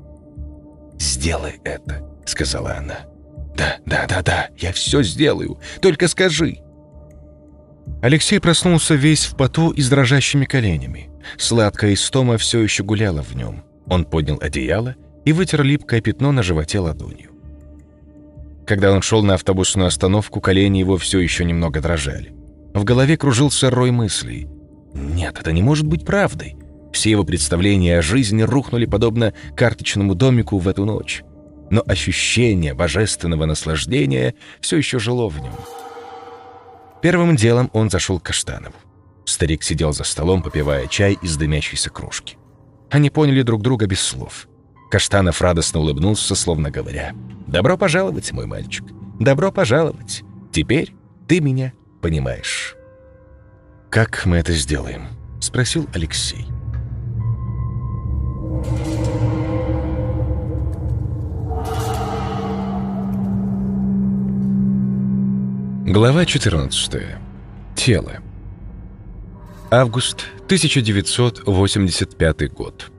[SPEAKER 1] «Сделай это», — сказала она. «Да, да, да, да, я все сделаю, только скажи». Алексей проснулся весь в поту и с дрожащими коленями. Сладкая истома все еще гуляла в нем. Он поднял одеяло и вытер липкое пятно на животе ладонью. Когда он шел на автобусную остановку, колени его все еще немного дрожали. В голове кружился рой мыслей. Нет, это не может быть правдой. Все его представления о жизни рухнули подобно карточному домику в эту ночь. Но ощущение божественного наслаждения все еще жило в нем. Первым делом он зашел к Каштанову. Старик сидел за столом, попивая чай из дымящейся кружки. Они поняли друг друга без слов. Каштанов радостно улыбнулся, словно говоря: «Добро пожаловать, мой мальчик, добро пожаловать. Теперь ты меня понимаешь». «Как мы это сделаем?» — спросил Алексей. Глава четырнадцатая. Тело. Август тысяча девятьсот восемьдесят пятый год.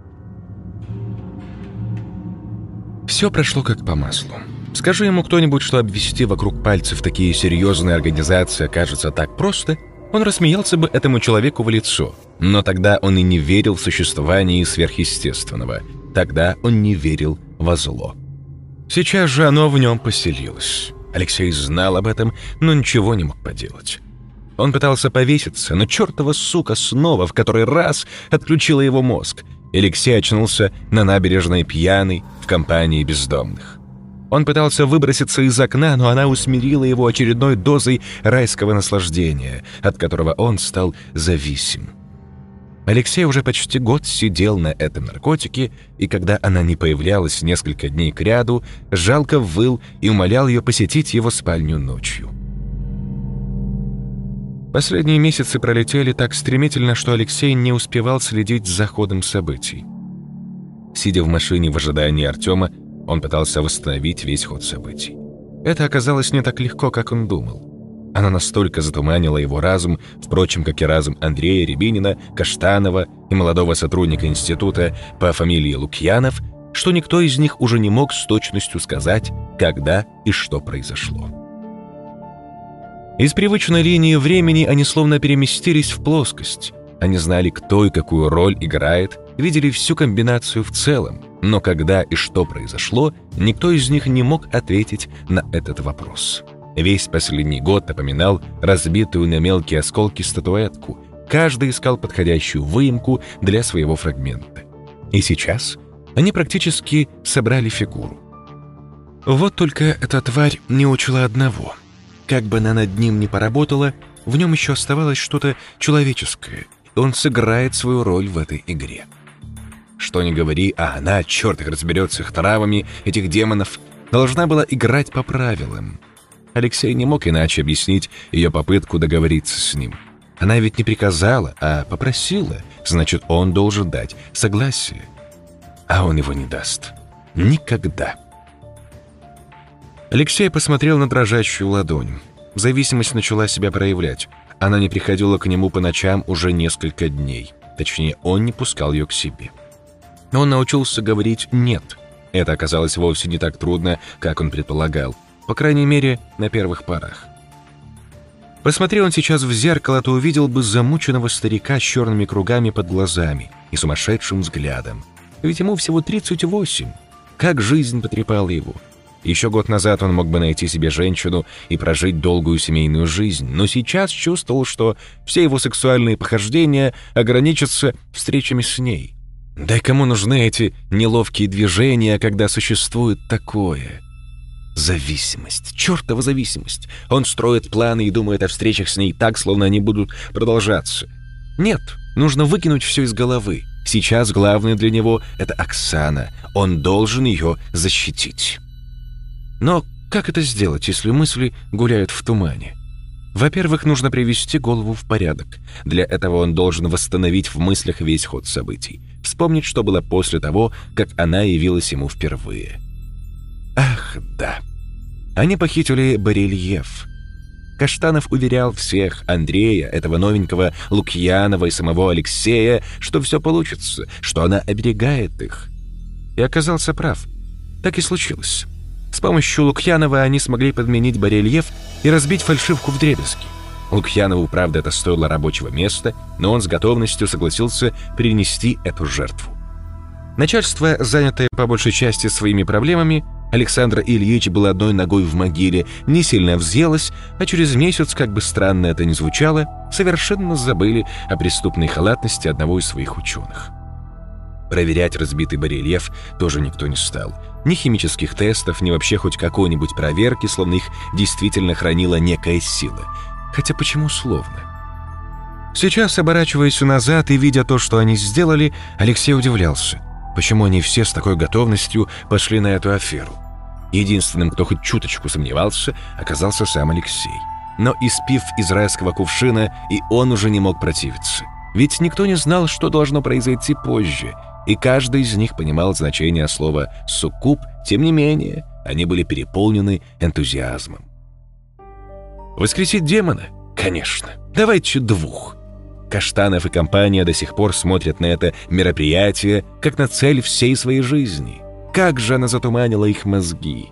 [SPEAKER 1] Все прошло как по маслу. Скажи ему кто-нибудь, что обвести вокруг пальцев такие серьезные организации окажется так просто, он рассмеялся бы этому человеку в лицо. Но тогда он и не верил в существование сверхъестественного. Тогда он не верил во зло. Сейчас же оно в нем поселилось. Алексей знал об этом, но ничего не мог поделать. Он пытался повеситься, но чертова сука снова в который раз отключила его мозг. Алексей очнулся на набережной пьяный в компании бездомных. Он пытался выброситься из окна, но она усмирила его очередной дозой райского наслаждения, от которого он стал зависим. Алексей уже почти год сидел на этом наркотике, и когда она не появлялась несколько дней кряду, жалко выл и умолял ее посетить его спальню ночью. Последние месяцы пролетели так стремительно, что Алексей не успевал следить за ходом событий. Сидя в машине в ожидании Артема, он пытался восстановить весь ход событий. Это оказалось не так легко, как он думал. Она настолько затуманила его разум, впрочем, как и разум Андрея Рябинина, Каштанова и молодого сотрудника института по фамилии Лукьянов, что никто из них уже не мог с точностью сказать, когда и что произошло. Из привычной линии времени они словно переместились в плоскость. Они знали, кто и какую роль играет, видели всю комбинацию в целом, но когда и что произошло, никто из них не мог ответить на этот вопрос. Весь последний год напоминал разбитую на мелкие осколки статуэтку. Каждый искал подходящую выемку для своего фрагмента. И сейчас они практически собрали фигуру. Вот только эта тварь не учла одного. Как бы она над ним ни поработала, в нем еще оставалось что-то человеческое, и он сыграет свою роль в этой игре. Что ни говори, а она, черт их разберет с их травами, этих демонов, должна была играть по правилам. Алексей не мог иначе объяснить ее попытку договориться с ним. Она ведь не приказала, а попросила, значит, он должен дать согласие. А он его не даст. Никогда. Алексей посмотрел на дрожащую ладонь. Зависимость начала себя проявлять. Она не приходила к нему по ночам уже несколько дней. Точнее, он не пускал ее к себе. Он научился говорить «нет». Это оказалось вовсе не так трудно, как он предполагал. По крайней мере, на первых порах. Посмотри он сейчас в зеркало, то увидел бы замученного старика с черными кругами под глазами и сумасшедшим взглядом. Ведь ему всего тридцать восемь. Как жизнь потрепала его. Еще год назад он мог бы найти себе женщину и прожить долгую семейную жизнь, но сейчас чувствовал, что все его сексуальные похождения ограничатся встречами с ней. Да и кому нужны эти неловкие движения, когда существует такое? Зависимость, чертова зависимость. Он строит планы и думает о встречах с ней так, словно они будут продолжаться. Нет, нужно выкинуть все из головы. Сейчас главное для него — это Оксана. Он должен ее защитить. Но как это сделать, если мысли гуляют в тумане? Во-первых, нужно привести голову в порядок. Для этого он должен восстановить в мыслях весь ход событий. Вспомнить, что было после того, как она явилась ему впервые. Ах, да. Они похитили барельеф. Каштанов уверял всех, Андрея, этого новенького Лукьянова и самого Алексея, что все получится, что она оберегает их. И оказался прав. Так и случилось. С помощью Лукьянова они смогли подменить барельеф и разбить фальшивку вдребезги. Лукьянову, правда, это стоило рабочего места, но он с готовностью согласился принести эту жертву. Начальство, занятое по большей части своими проблемами, Александр Ильич был одной ногой в могиле, не сильно взъелось, а через месяц, как бы странно это ни звучало, совершенно забыли о преступной халатности одного из своих ученых. Проверять разбитый барельеф тоже никто не стал. Ни химических тестов, ни вообще хоть какой-нибудь проверки, словно их действительно хранила некая сила. Хотя почему словно? Сейчас, оборачиваясь назад и видя то, что они сделали, Алексей удивлялся, почему они все с такой готовностью пошли на эту аферу. Единственным, кто хоть чуточку сомневался, оказался сам Алексей. Но испив из райского кувшина, и он уже не мог противиться. Ведь никто не знал, что должно произойти позже, и каждый из них понимал значение слова «суккуб», тем не менее, они были переполнены энтузиазмом. Воскресить демона? Конечно. Давайте двух. Каштанов и компания до сих пор смотрят на это мероприятие как на цель всей своей жизни. Как же она затуманила их мозги.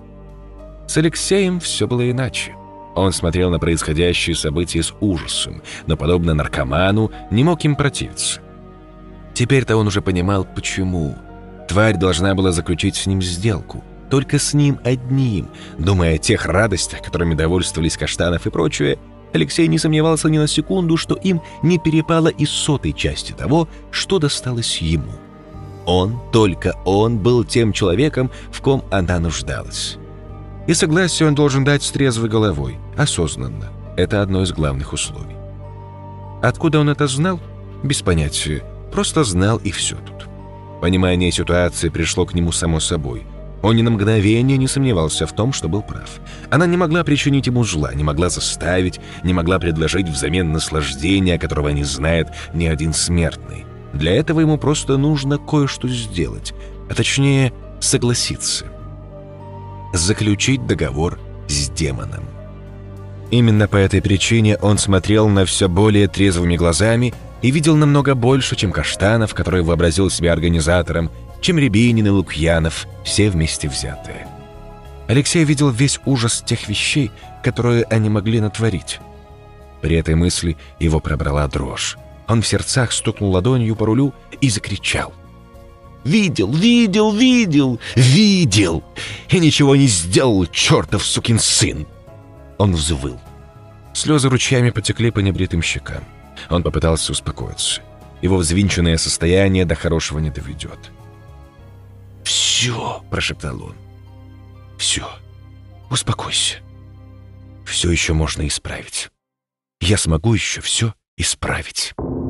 [SPEAKER 1] С Алексеем все было иначе. Он смотрел на происходящие события с ужасом, но, подобно наркоману, не мог им противиться. Теперь-то он уже понимал, почему. Тварь должна была заключить с ним сделку. Только с ним одним. Думая о тех радостях, которыми довольствовались Каштанов и прочее, Алексей не сомневался ни на секунду, что им не перепало и сотой части того, что досталось ему. Он, только он, был тем человеком, в ком она нуждалась. И согласие он должен дать с трезвой головой, осознанно. Это одно из главных условий. Откуда он это знал? Без понятия. Просто знал, и все тут. Понимание ситуации пришло к нему само собой. Он ни на мгновение не сомневался в том, что был прав. Она не могла причинить ему зла, не могла заставить, не могла предложить взамен наслаждения, которого не знает ни один смертный. Для этого ему просто нужно кое-что сделать, а точнее согласиться. Заключить договор с демоном. Именно по этой причине он смотрел на все более трезвыми глазами и видел намного больше, чем Каштанов, который вообразил себя организатором, чем Рябинин и Лукьянов, все вместе взятые. Алексей видел весь ужас тех вещей, которые они могли натворить. При этой мысли его пробрала дрожь. Он в сердцах стукнул ладонью по рулю и закричал. «Видел, видел, видел, видел! И ничего не сделал, чертов сукин сын!» Он взвыл. Слезы ручьями потекли по небритым щекам. Он попытался успокоиться. Его взвинченное состояние до хорошего не доведет. «Все!» – прошептал он. «Все. Успокойся. Все еще можно исправить. Я смогу еще все исправить».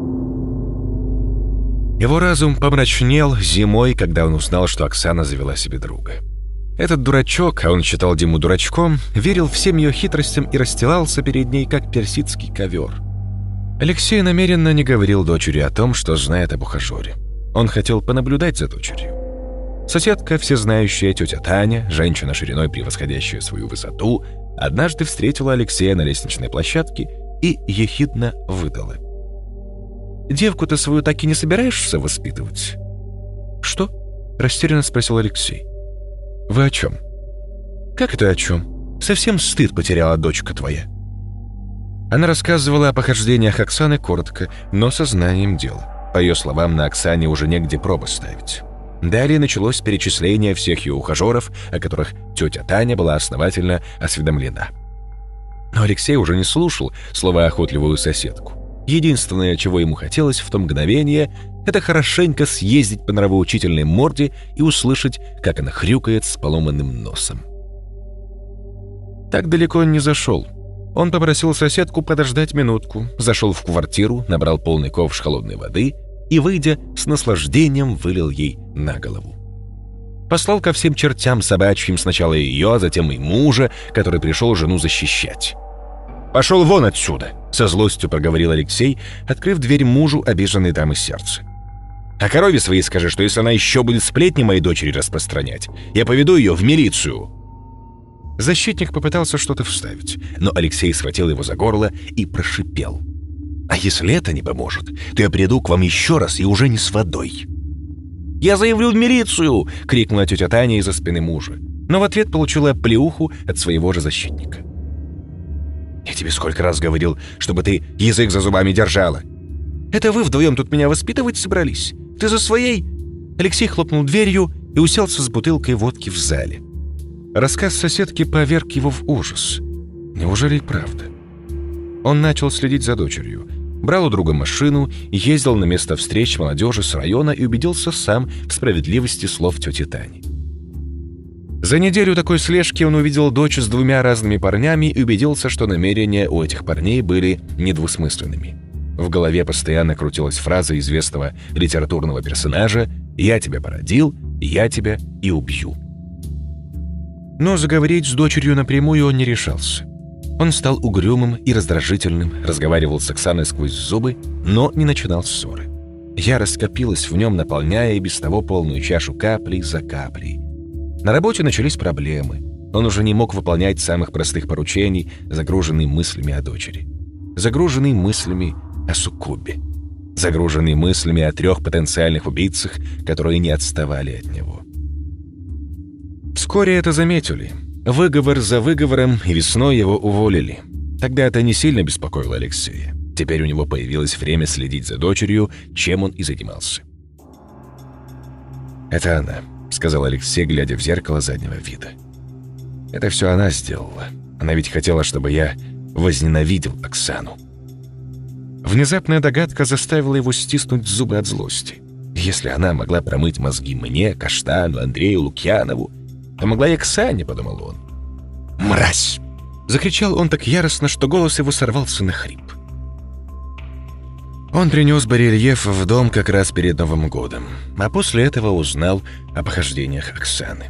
[SPEAKER 1] Его разум помрачнел зимой, когда он узнал, что Оксана завела себе друга. Этот дурачок, а он считал Диму дурачком, верил всем ее хитростям и расстилался перед ней, как персидский ковер. Алексей намеренно не говорил дочери о том, что знает об ухажере. Он хотел понаблюдать за дочерью. Соседка, всезнающая тетя Таня, женщина шириной превосходящая свою высоту, однажды встретила Алексея на лестничной площадке и ехидно выдала. девку-то свою так и не собираешься воспитывать?» «Что?» — растерянно спросил Алексей. «Вы о чем?» «Как это о чем? Совсем стыд потеряла дочка твоя». Она рассказывала о похождениях Оксаны коротко, но со знанием дела. По ее словам, на Оксане уже негде пробы ставить. Далее началось перечисление всех ее ухажеров, о которых тетя Таня была основательно осведомлена. Но Алексей уже не слушал словоохотливую соседку. Единственное, чего ему хотелось в то мгновение, это хорошенько съездить по нравоучительной морде и услышать, как она хрюкает с поломанным носом. Так далеко он не зашел. Он попросил соседку подождать минутку, зашел в квартиру, набрал полный ковш холодной воды и, выйдя, с наслаждением вылил ей на голову. Послал ко всем чертям собачьим сначала ее, а затем и мужа, который пришел жену защищать. «Пошел вон отсюда!» — со злостью проговорил Алексей, открыв дверь мужу обиженной дамы сердца. «А корове своей скажи, что если она еще будет сплетни моей дочери распространять, я поведу ее в милицию!» Защитник попытался что-то вставить, но Алексей схватил его за горло и прошипел: «А если это не поможет, то я приду к вам еще раз и уже не с водой». «Я заявлю в милицию!» — крикнула тетя Таня из-за спины мужа, но в ответ получила плеуху от своего же защитника. «Я тебе сколько раз говорил, чтобы ты язык за зубами держала. Это вы вдвоем тут меня воспитывать собрались? Ты за своей...» Алексей хлопнул дверью и уселся с бутылкой водки в зале. Рассказ соседки поверг его в ужас. Неужели и правда? Он начал следить за дочерью, брал у друга машину, ездил на место встреч молодежи с района и убедился сам в справедливости слов тети Тани. За неделю такой слежки он увидел дочь с двумя разными парнями и убедился, что намерения у этих парней были недвусмысленными. В голове постоянно крутилась фраза известного литературного персонажа «Я тебя породил, я тебя и убью». Но заговорить с дочерью напрямую он не решался. Он стал угрюмым и раздражительным, разговаривал с Оксаной сквозь зубы, но не начинал ссоры. Ярость копилась в нем, наполняя и без того полную чашу каплей за каплей. На работе начались проблемы. Он уже не мог выполнять самых простых поручений, загруженный мыслями о дочери. Загруженный мыслями о суккубе. Загруженный мыслями о трех потенциальных убийцах, которые не отставали от него. Вскоре это заметили. Выговор за выговором, и весной его уволили. Тогда это не сильно беспокоило Алексея. Теперь у него появилось время следить за дочерью, чем он и занимался. «Это она», — сказал Алексей, глядя в зеркало заднего вида. «Это все она сделала. Она ведь хотела, чтобы я возненавидел Оксану». Внезапная догадка заставила его стиснуть зубы от злости. Если она могла промыть мозги мне, Каштану, Андрею, Лукьянову, то могла и Оксане, подумал он. «Мразь!» — закричал он так яростно, что голос его сорвался на хрип. Он принес барельеф в дом как раз перед Новым годом, а после этого узнал о похождениях Оксаны.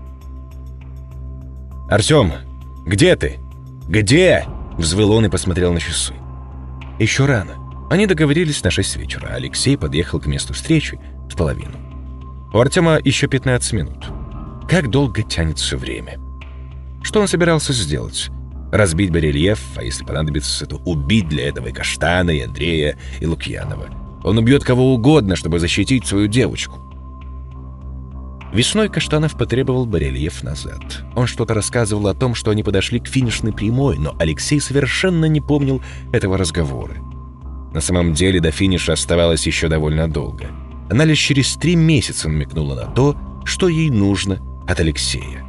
[SPEAKER 1] «Артем, где ты? Где?» — взвыл он и посмотрел на часы. Еще рано. Они договорились на шесть вечера, а Алексей подъехал к месту встречи в половину. У Артема еще пятнадцать минут. Как долго тянется время? Что он собирался сделать? Разбить барельеф, а если понадобится, то убить для этого и Каштана, и Андрея, и Лукьянова. Он убьет кого угодно, чтобы защитить свою девочку. Весной Каштанов потребовал барельеф назад. Он что-то рассказывал о том, что они подошли к финишной прямой, но Алексей совершенно не помнил этого разговора. На самом деле до финиша оставалось еще довольно долго. Она лишь через три месяца намекнула на то, что ей нужно от Алексея.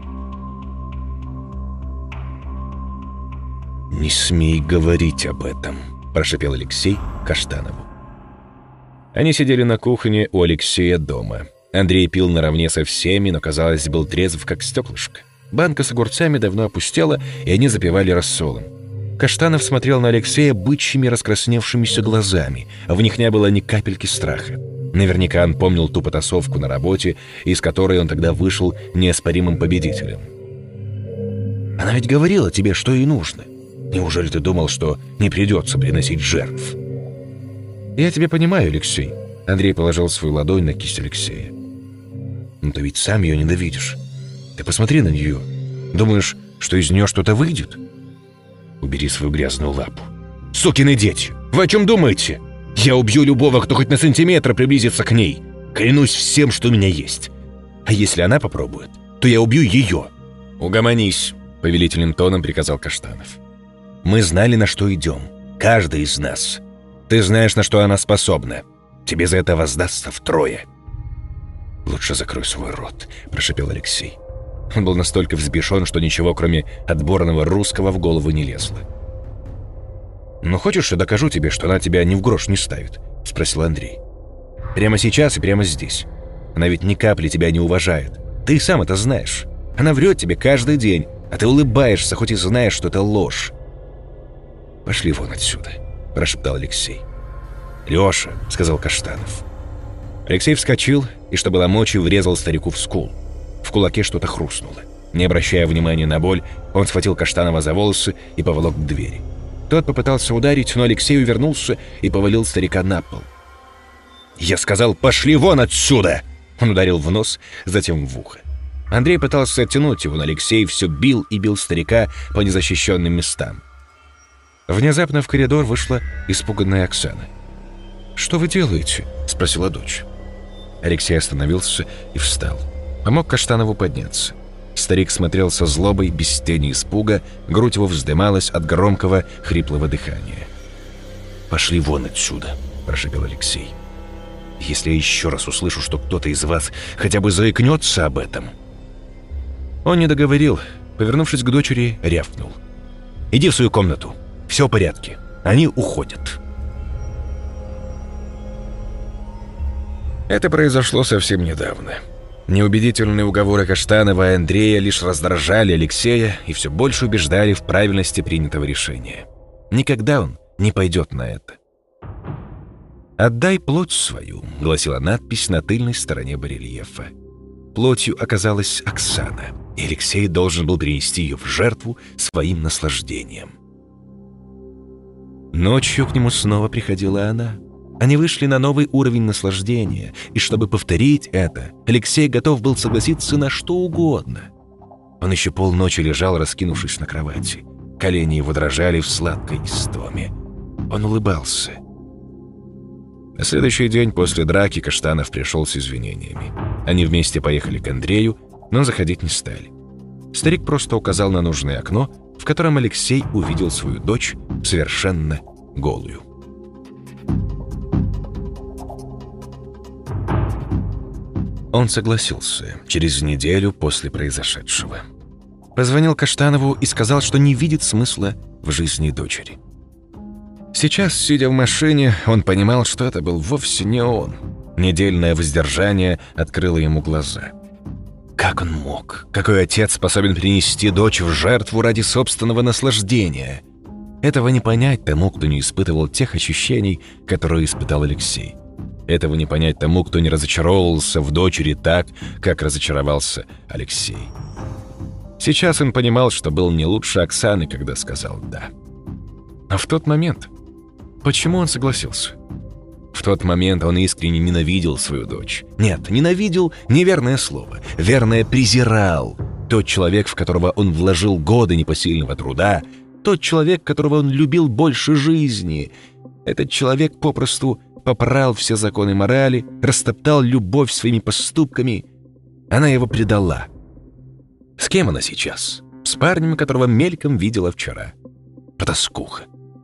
[SPEAKER 1] «Не смей говорить об этом», – прошипел Алексей Каштанову. Они сидели на кухне у Алексея дома. Андрей пил наравне со всеми, но, казалось, был трезв, как стеклышко. Банка с огурцами давно опустела, и они запивали рассолом. Каштанов смотрел на Алексея бычьими раскрасневшимися глазами, а в них не было ни капельки страха. Наверняка он помнил ту потасовку на работе, из которой он тогда вышел неоспоримым победителем. «Она ведь говорила тебе, что ей нужно. Неужели ты думал, что не придется приносить жертв?» «Я тебя понимаю, Алексей», — Андрей положил свою ладонь на кисть Алексея. «Но ты ведь сам ее ненавидишь. Ты посмотри на нее. Думаешь, что из нее что-то выйдет? Убери свою грязную лапу. Сукины дети! Вы о чем думаете?»
[SPEAKER 2] Я убью любого, кто хоть на сантиметр приблизится к ней. Клянусь всем, что у меня есть. А если она попробует, то я убью ее».
[SPEAKER 1] «Угомонись», — повелительным тоном приказал Каштанов.
[SPEAKER 2] «Мы знали, на что идем. Каждый из нас. Ты знаешь, на что она способна. Тебе за это воздастся втрое».
[SPEAKER 1] «Лучше закрой свой рот», — прошипел Алексей. Он был настолько взбешен, что ничего, кроме отборного русского, в голову не лезло.
[SPEAKER 2] «Ну хочешь, я докажу тебе, что она тебя ни в грош не ставит?» — спросил Андрей. «Прямо сейчас и прямо здесь. Она ведь ни капли тебя не уважает. Ты и сам это знаешь. Она врет тебе каждый день, а ты улыбаешься, хоть и знаешь, что это ложь».
[SPEAKER 1] «Пошли вон отсюда», — прошептал Алексей.
[SPEAKER 2] «Леша», — сказал Каштанов.
[SPEAKER 1] Алексей вскочил и, что было мочи, врезал старику в скул. В кулаке что-то хрустнуло. Не обращая внимания на боль, он схватил Каштанова за волосы и поволок к двери. Тот попытался ударить, но Алексей увернулся и повалил старика на пол.
[SPEAKER 2] «Я сказал, пошли вон отсюда!» Он ударил в нос, затем в ухо.
[SPEAKER 1] Андрей пытался оттянуть его, но Алексей все бил и бил старика по незащищенным местам. Внезапно в коридор вышла испуганная Оксана. «Что вы делаете?» — спросила дочь. Алексей остановился и встал. Помог Каштанову подняться. Старик смотрел со злобой, без тени испуга, грудь его вздымалась от громкого, хриплого дыхания.
[SPEAKER 2] «Пошли вон отсюда», — прошепел Алексей. «Если я еще раз услышу, что кто-то из вас хотя бы заикнется об этом...»
[SPEAKER 1] Он не договорил, повернувшись к дочери, рявкнул.
[SPEAKER 2] «Иди в свою комнату. Все в порядке. Они уходят».
[SPEAKER 1] Это произошло совсем недавно. Неубедительные уговоры Каштанова и Андрея лишь раздражали Алексея и все больше убеждали в правильности принятого решения. Никогда он не пойдет на это. «Отдай плоть свою», — гласила надпись на тыльной стороне барельефа. Плотью оказалась Оксана, и Алексей должен был принести ее в жертву своим наслаждением. Ночью к нему снова приходила она. Они вышли на новый уровень наслаждения, и чтобы повторить это, Алексей готов был согласиться на что угодно. Он еще полночи лежал, раскинувшись на кровати. Колени его дрожали в сладкой истоме. Он улыбался. На следующий день после драки Каштанов пришел с извинениями. Они вместе поехали к Андрею, но заходить не стали. Старик просто указал на нужное окно, в котором Алексей увидел свою дочь совершенно голую. Он согласился через неделю после произошедшего. Позвонил Каштанову и сказал, что не видит смысла в жизни дочери. Сейчас, сидя в машине, он понимал, что это был вовсе не он. Недельное воздержание открыло ему глаза. Как он мог? Какой отец способен принести дочь в жертву ради собственного наслаждения? Этого не понять тому, кто не испытывал тех ощущений, которые испытал Алексей. Этого не понять тому, кто не разочаровывался в дочери так, как разочаровался Алексей. Сейчас он понимал, что был не лучше Оксаны, когда сказал «да». А в тот момент... Почему он согласился? В тот момент он искренне ненавидел свою дочь. Нет, ненавидел — неверное слово. Верное — презирал. Тот человек, в которого он вложил годы непосильного труда, тот человек, которого он любил больше жизни. Этот человек попросту попрал все законы морали, растоптал любовь своими поступками. Она его предала. С кем она сейчас? С парнем, которого мельком видела вчера. Потаскуха.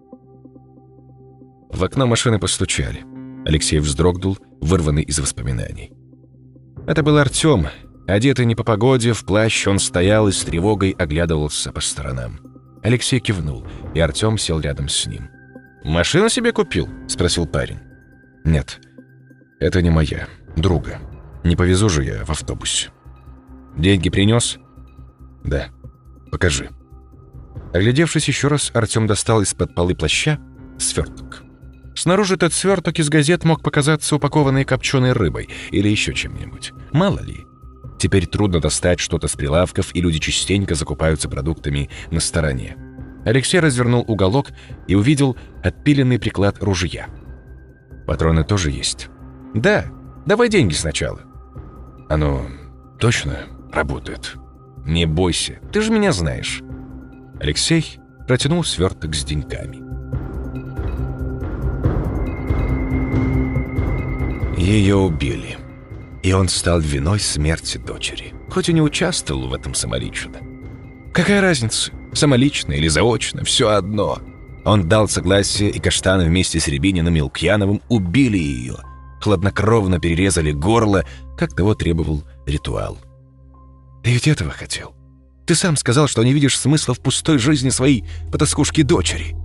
[SPEAKER 1] В окно машины постучали. Алексей вздрогнул, вырванный из воспоминаний. Это был Артем. Одетый не по погоде, в плащ он стоял и с тревогой оглядывался по сторонам. Алексей кивнул, и Артем сел рядом с ним. «Машину себе купил?» — спросил парень. «Нет, это не моя, друга. Не повезу же я в автобусе». «Деньги принес?» «Да. Покажи». Оглядевшись еще раз, Артем достал из-под полы плаща сверток. Снаружи этот сверток из газет мог показаться упакованной копченой рыбой или еще чем-нибудь. Мало ли. Теперь трудно достать что-то с прилавков, и люди частенько закупаются продуктами на стороне. Алексей развернул уголок и увидел отпиленный приклад ружья. «Патроны тоже есть?» «Да. Давай деньги сначала». «Оно точно работает?» «Не бойся, ты же меня знаешь». Алексей протянул сверток с деньгами. Ее убили. И он стал виной смерти дочери, хоть и не участвовал в этом самолично. Какая разница, самолично или заочно, все одно. Он дал согласие, и Каштанов вместе с Рябининым и Лукьяновым убили ее. Хладнокровно перерезали горло, как того требовал ритуал. Ты ведь этого хотел. Ты сам сказал, что не видишь смысла в пустой жизни своей потаскушки-дочери.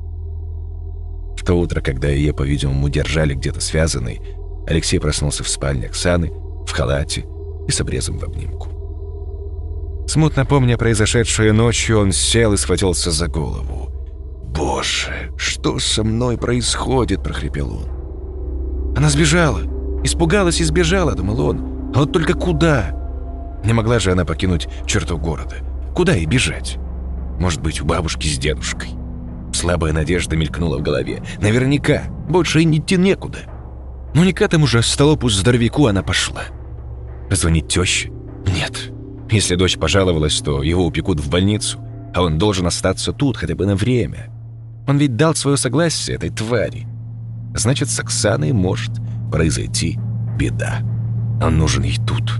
[SPEAKER 1] В то утро, когда ее, по-видимому, держали где-то связанной, Алексей проснулся в спальне Оксаны, в халате и с обрезом в обнимку. Смутно помня произошедшее ночью, он сел и схватился за голову. «Боже, что со мной происходит?» – прохрипел он. «Она сбежала, испугалась и сбежала», – думал он. «А вот только куда? Не могла же она покинуть черту города. Куда ей бежать? Может быть, у бабушки с дедушкой?» Слабая надежда мелькнула в голове. Наверняка, больше и идти некуда. Но не к этому же столопу-здоровяку она пошла. Позвонить теще? Нет. Если дочь пожаловалась, то его упекут в больницу, а он должен остаться тут хотя бы на время. Он ведь дал свое согласие этой твари. Значит, с Оксаной может произойти беда. Он нужен ей тут.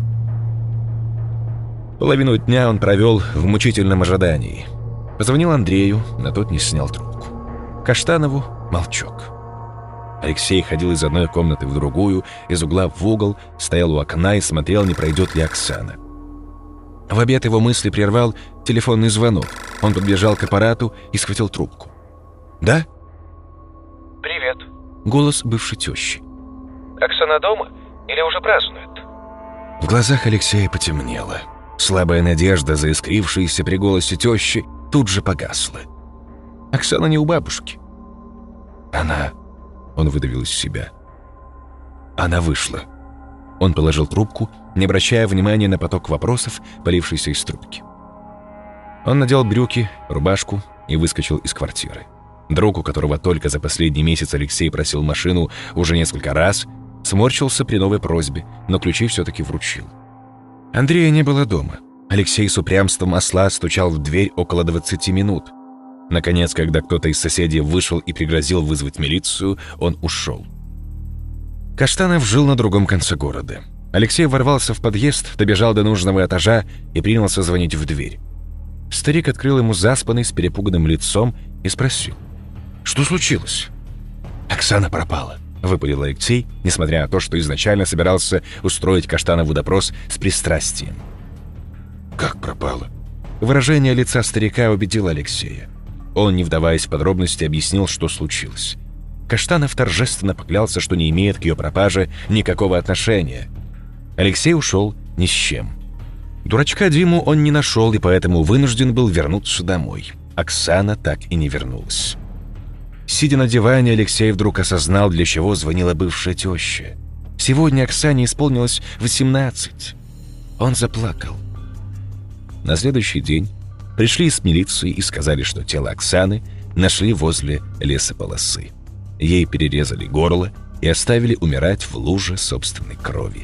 [SPEAKER 1] Половину дня он провел в мучительном ожидании. Позвонил Андрею, но тот не снял трубку. Каштанову — молчок. Алексей ходил из одной комнаты в другую, из угла в угол, стоял у окна и смотрел, не пройдет ли Оксана. В обед его мысли прервал телефонный звонок. Он подбежал к аппарату и схватил трубку. «Да?»
[SPEAKER 3] «Привет».
[SPEAKER 1] Голос бывшей тещи.
[SPEAKER 3] «Оксана дома или уже празднует?»
[SPEAKER 1] В глазах Алексея потемнело. Слабая надежда, заискрившаяся при голосе тещи, тут же погасла. Оксана не у бабушки. Она... Он выдавил из себя. Она вышла. Он положил трубку, не обращая внимания на поток вопросов, полившийся из трубки. Он надел брюки, рубашку и выскочил из квартиры. Друг, у которого только за последний месяц Алексей просил машину уже несколько раз, сморщился при новой просьбе, но ключи все-таки вручил. Андрея не было дома. Алексей с упрямством осла стучал в дверь около двадцати минут. Наконец, когда кто-то из соседей вышел и пригрозил вызвать милицию, он ушел. Каштанов жил на другом конце города. Алексей ворвался в подъезд, добежал до нужного этажа и принялся звонить в дверь. Старик открыл ему заспанный с перепуганным лицом и спросил: «Что случилось?» «Оксана пропала», — выпалил Алексей, несмотря на то, что изначально собирался устроить Каштанову допрос с пристрастием. «Как пропала?» Выражение лица старика убедило Алексея. Он, не вдаваясь в подробности, объяснил, что случилось. Каштанов торжественно поклялся, что не имеет к ее пропаже никакого отношения. Алексей ушел ни с чем. Дурачка Диму он не нашел и поэтому вынужден был вернуться домой. Оксана так и не вернулась. Сидя на диване, Алексей вдруг осознал, для чего звонила бывшая теща. Сегодня Оксане исполнилось восемнадцать. Он заплакал. На следующий день пришли из милиции и сказали, что тело Оксаны нашли возле лесополосы. Ей перерезали горло и оставили умирать в луже собственной крови.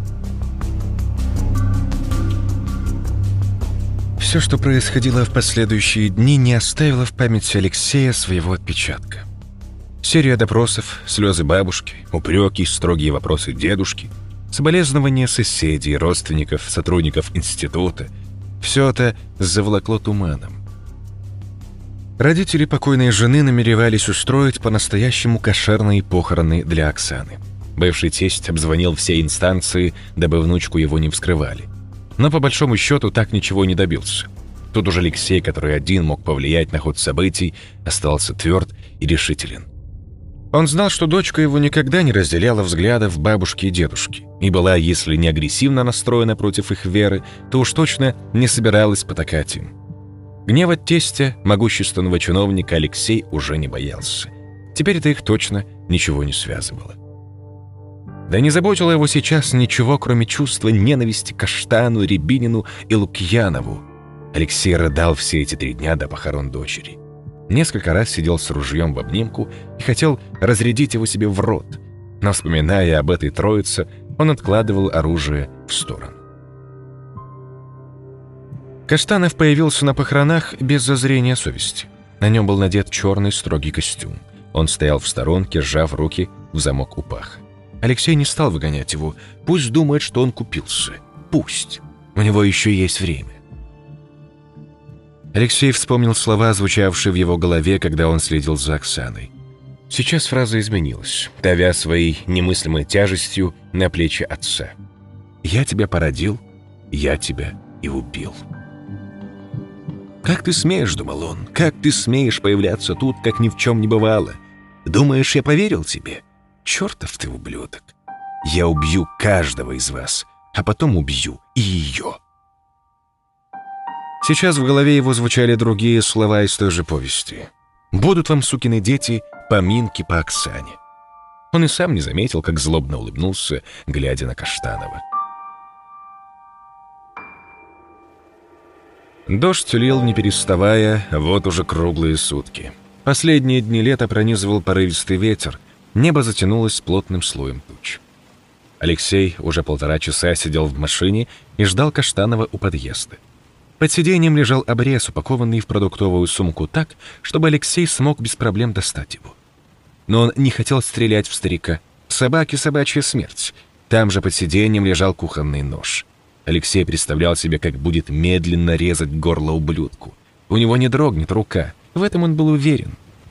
[SPEAKER 1] Все, что происходило в последующие дни, не оставило в памяти Алексея своего отпечатка. Серия допросов, слезы бабушки, упреки, строгие вопросы дедушки, соболезнования соседей, родственников, сотрудников института — все это заволокло туманом. Родители покойной жены намеревались устроить по-настоящему кошерные похороны для Оксаны. Бывший тесть обзвонил все инстанции, дабы внучку его не вскрывали. Но по большому счету так ничего не добился. Тут уже Алексей, который один мог повлиять на ход событий, остался тверд и решителен. Он знал, что дочка его никогда не разделяла взглядов бабушки и дедушки, и была, если не агрессивно настроена против их веры, то уж точно не собиралась потакать им. Гнева тестя, могущественного чиновника, Алексей уже не боялся. Теперь это их точно ничего не связывало. Да не заботило его сейчас ничего, кроме чувства ненависти к Каштану, Рябинину и Лукьянову. Алексей рыдал все эти три дня до похорон дочери. Несколько раз сидел с ружьем в обнимку и хотел разрядить его себе в рот, но, вспоминая об этой троице, он откладывал оружие в сторону. Каштанов появился на похоронах без зазрения совести. На нем был надет черный строгий костюм. Он стоял в сторонке, сжав руки в замок у паха. Алексей не стал выгонять его. Пусть думает, что он купился. Пусть. У него еще есть время. Алексей вспомнил слова, звучавшие в его голове, когда он следил за Оксаной. Сейчас фраза изменилась, давя своей немыслимой тяжестью на плечи отца. «Я тебя породил, я тебя и убил». «Как ты смеешь, — думал он, — как ты смеешь появляться тут, как ни в чем не бывало? Думаешь, я поверил тебе? Чертов ты ублюдок! Я убью каждого из вас, а потом убью и ее». Сейчас в голове его звучали другие слова из той же повести. «Будут вам, сукины дети, поминки по Оксане». Он и сам не заметил, как злобно улыбнулся, глядя на Каштанова. Дождь лил, не переставая, вот уже круглые сутки. Последние дни лета пронизывал порывистый ветер, небо затянулось плотным слоем туч. Алексей уже полтора часа сидел в машине и ждал Каштанова у подъезда. Под сиденьем лежал обрез, упакованный в продуктовую сумку так, чтобы Алексей смог без проблем достать его. Но он не хотел стрелять в старика. Собаке собачья смерть. Там же под сиденьем лежал кухонный нож. Алексей представлял себе, как будет медленно резать горло ублюдку. У него не дрогнет рука. В этом он был уверен.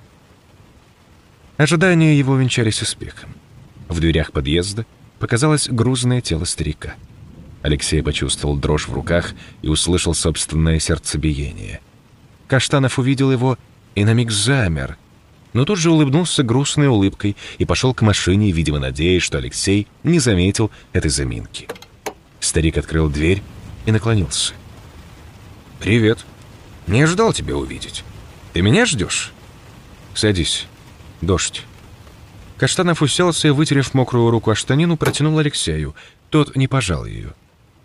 [SPEAKER 1] Ожидания его венчались успехом. В дверях подъезда показалось грузное тело старика. Алексей почувствовал дрожь в руках и услышал собственное сердцебиение. Каштанов увидел его и на миг замер, но тут же улыбнулся грустной улыбкой и пошел к машине, видимо, надеясь, что Алексей не заметил этой заминки. Старик открыл дверь и наклонился. «Привет. Не ожидал тебя увидеть. Ты меня ждешь? Садись. Дождь». Каштанов уселся и, вытерев мокрую руку о штанину, протянул Алексею. Тот не пожал ее.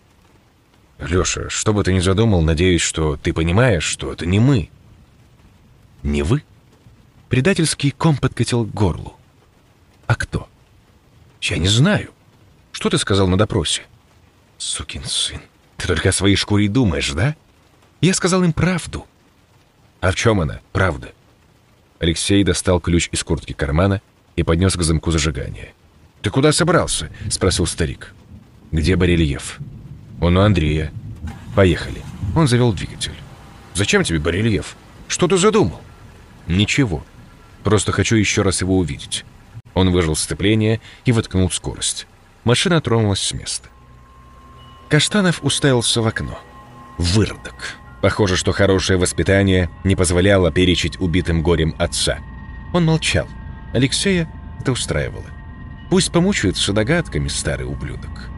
[SPEAKER 1] «Леша, что бы ты ни задумал, надеюсь, что ты понимаешь, что это не мы». «Не вы?» Предательский ком подкатил к горлу. «А кто?» «Я не знаю. Что ты сказал на допросе?» «Сукин сын, ты только о своей шкуре думаешь, да? Я сказал им правду». «А в чем она, правда?» Алексей достал ключ из куртки кармана и поднес к замку зажигания. «Ты куда собрался?» — спросил старик. «Где барельеф?» «Он у Андрея». «Поехали». Он завел двигатель. «Зачем тебе барельеф? Что ты задумал?» «Ничего. Просто хочу еще раз его увидеть». Он выжал сцепление и воткнул скорость. Машина тронулась с места. Каштанов уставился в окно. Выродок. Похоже, что хорошее воспитание не позволяло перечить убитым горем отца. Он молчал. Алексея это устраивало. Пусть помучается догадками старый ублюдок.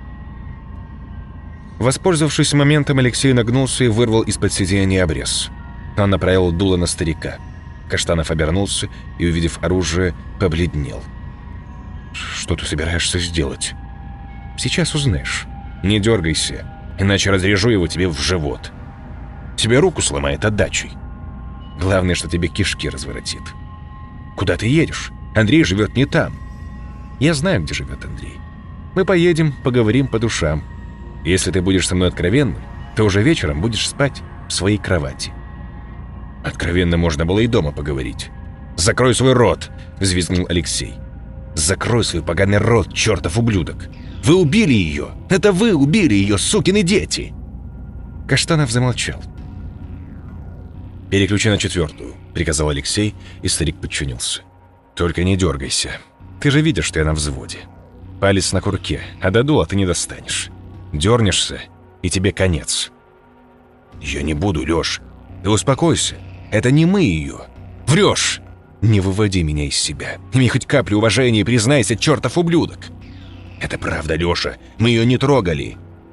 [SPEAKER 1] Воспользовавшись моментом, Алексей нагнулся и вырвал из-под сиденья обрез. Он направил дуло на старика. Каштанов обернулся и, увидев оружие, побледнел. «Что ты собираешься сделать?» «Сейчас узнаешь. Не дергайся, иначе разрежу его тебе в живот. Тебе руку сломает отдачей. Главное, что тебе кишки разворотит. Куда ты едешь? Андрей живет не там». «Я знаю, где живет Андрей. Мы поедем, поговорим по душам. Если ты будешь со мной откровенным, то уже вечером будешь спать в своей кровати». «Откровенно можно было и дома поговорить». «Закрой свой рот!» — взвизгнул Алексей. «Закрой свой поганый рот, чертов ублюдок! Вы убили ее! Это вы убили ее, сукины дети!» Каштанов замолчал. «Переключи на четвертую», — приказал Алексей, и старик подчинился. «Только не дергайся. Ты же видишь, что я на взводе. Палец на курке, а до дула ты не достанешь. Дернешься, и тебе конец». «Я не буду, Леш. Ты успокойся. Это не мы ее. Врешь! Не выводи меня из себя. Имей хоть каплю уважения и признайся, чертов ублюдок!» «Это правда, Леша. Мы ее не трогали».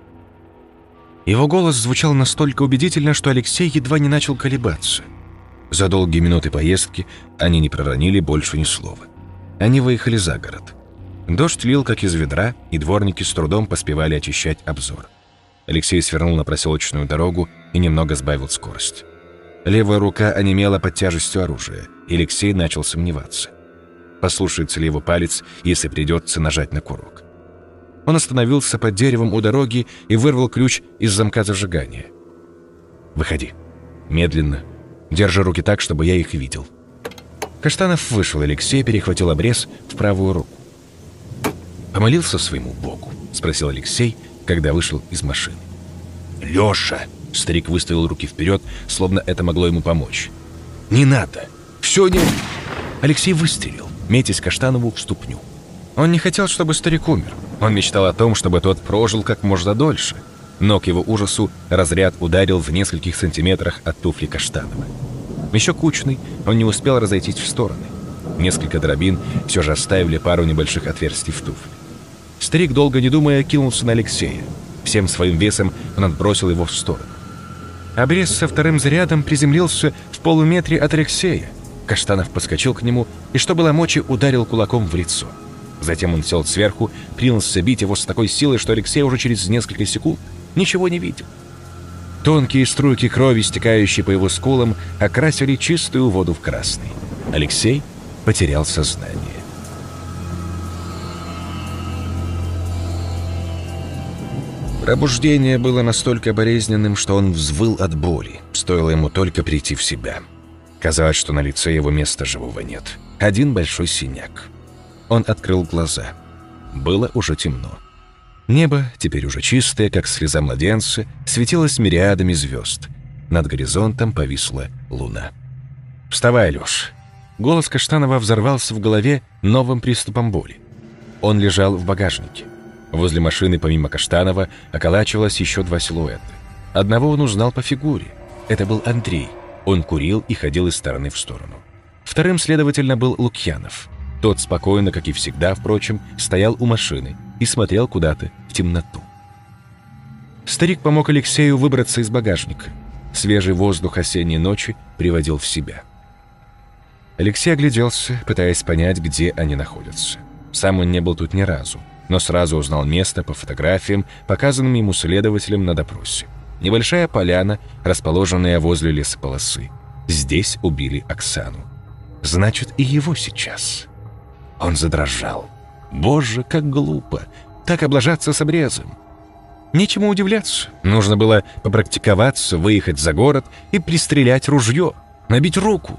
[SPEAKER 1] Его голос звучал настолько убедительно, что Алексей едва не начал колебаться. За долгие минуты поездки они не проронили больше ни слова. Они выехали за город. Дождь лил, как из ведра, и дворники с трудом поспевали очищать обзор. Алексей свернул на проселочную дорогу и немного сбавил скорость. Левая рука онемела под тяжестью оружия, и Алексей начал сомневаться. Послушается ли его палец, если придется нажать на курок? Он остановился под деревом у дороги и вырвал ключ из замка зажигания. «Выходи. Медленно. Держи руки так, чтобы я их видел». Каштанов вышел, Алексей перехватил обрез в правую руку. помолился своему Богу?» — спросил Алексей, когда вышел из машины.
[SPEAKER 2] «Леша!» — старик выставил руки вперед, словно это могло ему помочь. «Не надо! Все не...» Алексей выстрелил, метясь Каштанову в ступню.
[SPEAKER 1] Он не хотел, чтобы старик умер. Он мечтал о том, чтобы тот прожил как можно дольше. Но к его ужасу разряд ударил в нескольких сантиметрах от туфли Каштанова. Еще кучный, он не успел разойтись в стороны. Несколько дробин все же оставили пару небольших отверстий в туфле. Старик, долго не думая, кинулся на Алексея. Всем своим весом он отбросил его в сторону. Обрез со вторым зарядом приземлился в полуметре от Алексея. Каштанов подскочил к нему и, что было мочи, ударил кулаком в лицо. Затем он сел сверху, принялся бить его с такой силой, что Алексей уже через несколько секунд ничего не видел. Тонкие струйки крови, стекающие по его скулам, окрасили чистую воду в красный. Алексей потерял сознание. Пробуждение было настолько болезненным, что он взвыл от боли. Стоило ему только прийти в себя. Казалось, что на лице его места живого нет. Один большой синяк. Он открыл глаза. Было уже темно. Небо, теперь уже чистое, как слеза младенца, светилось мириадами звезд. Над горизонтом повисла луна. «Вставай, Лёш!» Голос Каштанова взорвался в голове новым приступом боли. Он лежал в багажнике. Возле машины, помимо Каштанова, околачивалось еще два силуэта. Одного он узнал по фигуре. Это был Андрей. Он курил и ходил из стороны в сторону. Вторым, следовательно, был Лукьянов. Тот спокойно, как и всегда, впрочем, стоял у машины и смотрел куда-то в темноту. Старик помог Алексею выбраться из багажника. Свежий воздух осенней ночи приводил в себя. Алексей огляделся, пытаясь понять, где они находятся. Сам он не был тут ни разу, но сразу узнал место по фотографиям, показанным ему следователем на допросе. Небольшая поляна, расположенная возле лесополосы. Здесь убили Оксану. Значит, и его сейчас. Он задрожал. Боже, как глупо! Так облажаться с обрезом. Нечему удивляться. Нужно было попрактиковаться, выехать за город и пристрелять ружье, набить руку.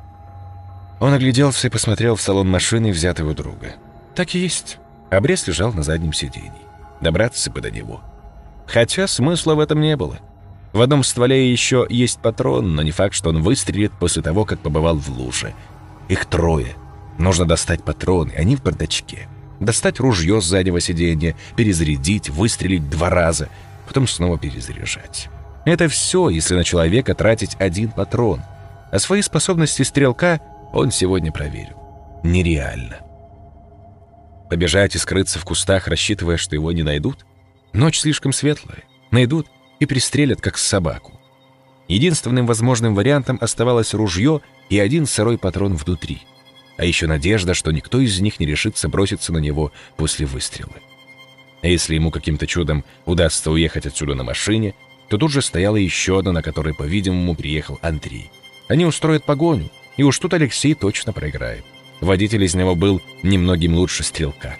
[SPEAKER 1] Он огляделся и посмотрел в салон машины, взятый у друга. Так и есть. Обрез лежал на заднем сиденье. Добраться бы до него. Хотя смысла в этом не было. В одном стволе еще есть патрон, но не факт, что он выстрелит после того, как побывал в луже. Их трое. Нужно достать патроны, они в бардачке. Достать ружье с заднего сиденья, перезарядить, выстрелить два раза, потом снова перезаряжать. Это все, если на человека тратить один патрон. А свои способности стрелка он сегодня проверил. Нереально. Побежать и скрыться в кустах, рассчитывая, что его не найдут? Ночь слишком светлая. Найдут и пристрелят, как собаку. Единственным возможным вариантом оставалось ружье и один сырой патрон внутри. А еще надежда, что никто из них не решится броситься на него после выстрела. А если ему каким-то чудом удастся уехать отсюда на машине, то тут же стояла еще одна, на которой, по-видимому, приехал Андрей. Они устроят погоню, и уж тут Алексей точно проиграет. Водитель из него был немногим лучше стрелка.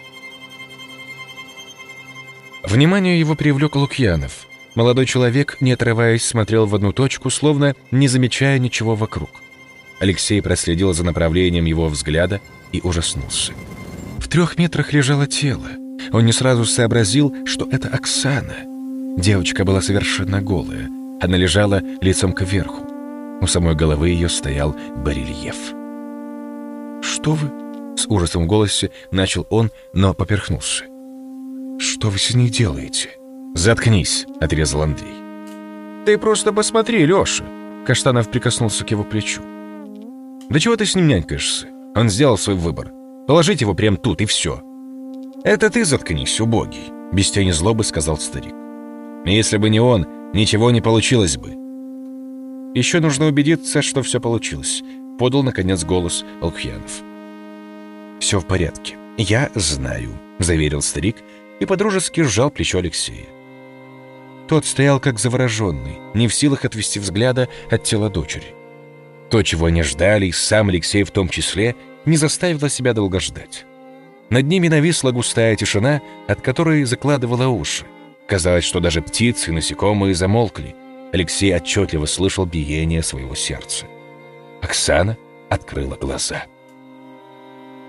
[SPEAKER 1] Внимание его привлек Лукьянов. Молодой человек, не отрываясь, смотрел в одну точку, словно не замечая ничего вокруг. Алексей проследил за направлением его взгляда и ужаснулся. В трех метрах лежало тело. Он не сразу сообразил, что это Оксана. Девочка была совершенно голая. Она лежала лицом кверху. У самой головы ее стоял барельеф. «Что вы?» — с ужасом в голосе начал он, но поперхнулся. «Что вы с ней делаете?» «Заткнись!» — отрезал Андрей. «Ты просто посмотри, Леша!» Каштанов прикоснулся к его плечу. «Да чего ты с ним нянькаешься? Он сделал свой выбор. Положить его прямо тут, и все». «Это ты заткнись, убогий!» — без тени злобы сказал старик. «Если бы не он, ничего не получилось бы». «Еще нужно убедиться, что все получилось», — подал, наконец, голос Лукьянов. «Все в порядке. Я знаю», — заверил старик и подружески сжал плечо Алексея. Тот стоял как завороженный, не в силах отвести взгляда от тела дочери. То, чего они ждали, и сам Алексей в том числе, не заставило себя долго ждать. Над ними нависла густая тишина, от которой закладывала уши. Казалось, что даже птицы и насекомые замолкли. Алексей отчетливо слышал биение своего сердца. Оксана открыла глаза.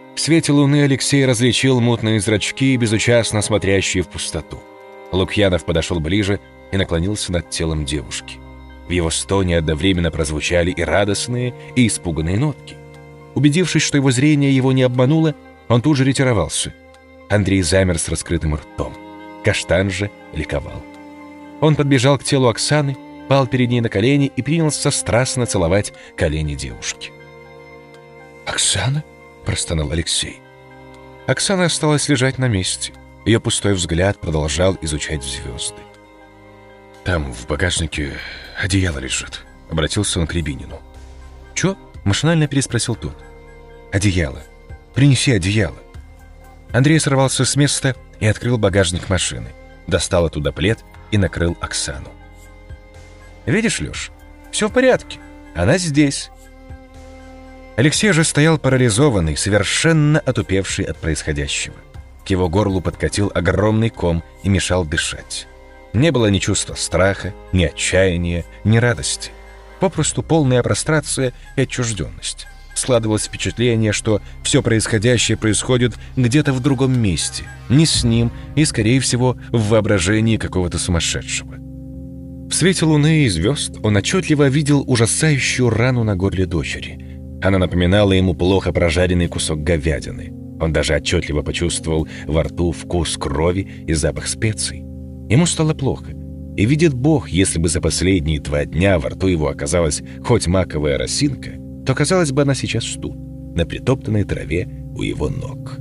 [SPEAKER 2] В свете луны Алексей различил мутные зрачки, безучастно смотрящие в пустоту. Лукьянов подошел ближе и наклонился над телом девушки. В его стоне одновременно прозвучали и радостные, и испуганные нотки. Убедившись, что его зрение его не обмануло, он тут же ретировался. Андрей замер с раскрытым ртом. Каштан же ликовал. Он подбежал к телу Оксаны, пал перед ней на колени и принялся страстно целовать колени девушки.
[SPEAKER 1] «Оксана?» — простонал Алексей.
[SPEAKER 2] Оксана осталась лежать на месте. Ее пустой взгляд продолжал изучать звезды.
[SPEAKER 1] «Там в багажнике одеяло лежит», — обратился он к Рябинину.
[SPEAKER 2] «Чё?» — машинально переспросил тот. «Одеяло. Принеси одеяло». Андрей сорвался с места и открыл багажник машины. Достал оттуда плед и накрыл Оксану. «Видишь, Лёш, все в порядке. Она здесь». Алексей же стоял парализованный, совершенно отупевший от происходящего. К его горлу подкатил огромный ком и мешал дышать. Не было ни чувства страха, ни отчаяния, ни радости. Попросту полная прострация и отчужденность. Складывалось впечатление, что все происходящее происходит где-то в другом месте, не с ним и, скорее всего, в воображении какого-то сумасшедшего. В свете луны и звезд он отчетливо видел ужасающую рану на горле дочери. Она напоминала ему плохо прожаренный кусок говядины. Он даже отчетливо почувствовал во рту вкус крови и запах специй. Ему стало плохо. И видит Бог, если бы за последние два дня во рту его оказалась хоть маковая росинка, то, казалось бы, она сейчас тут, на притоптанной траве у его ног.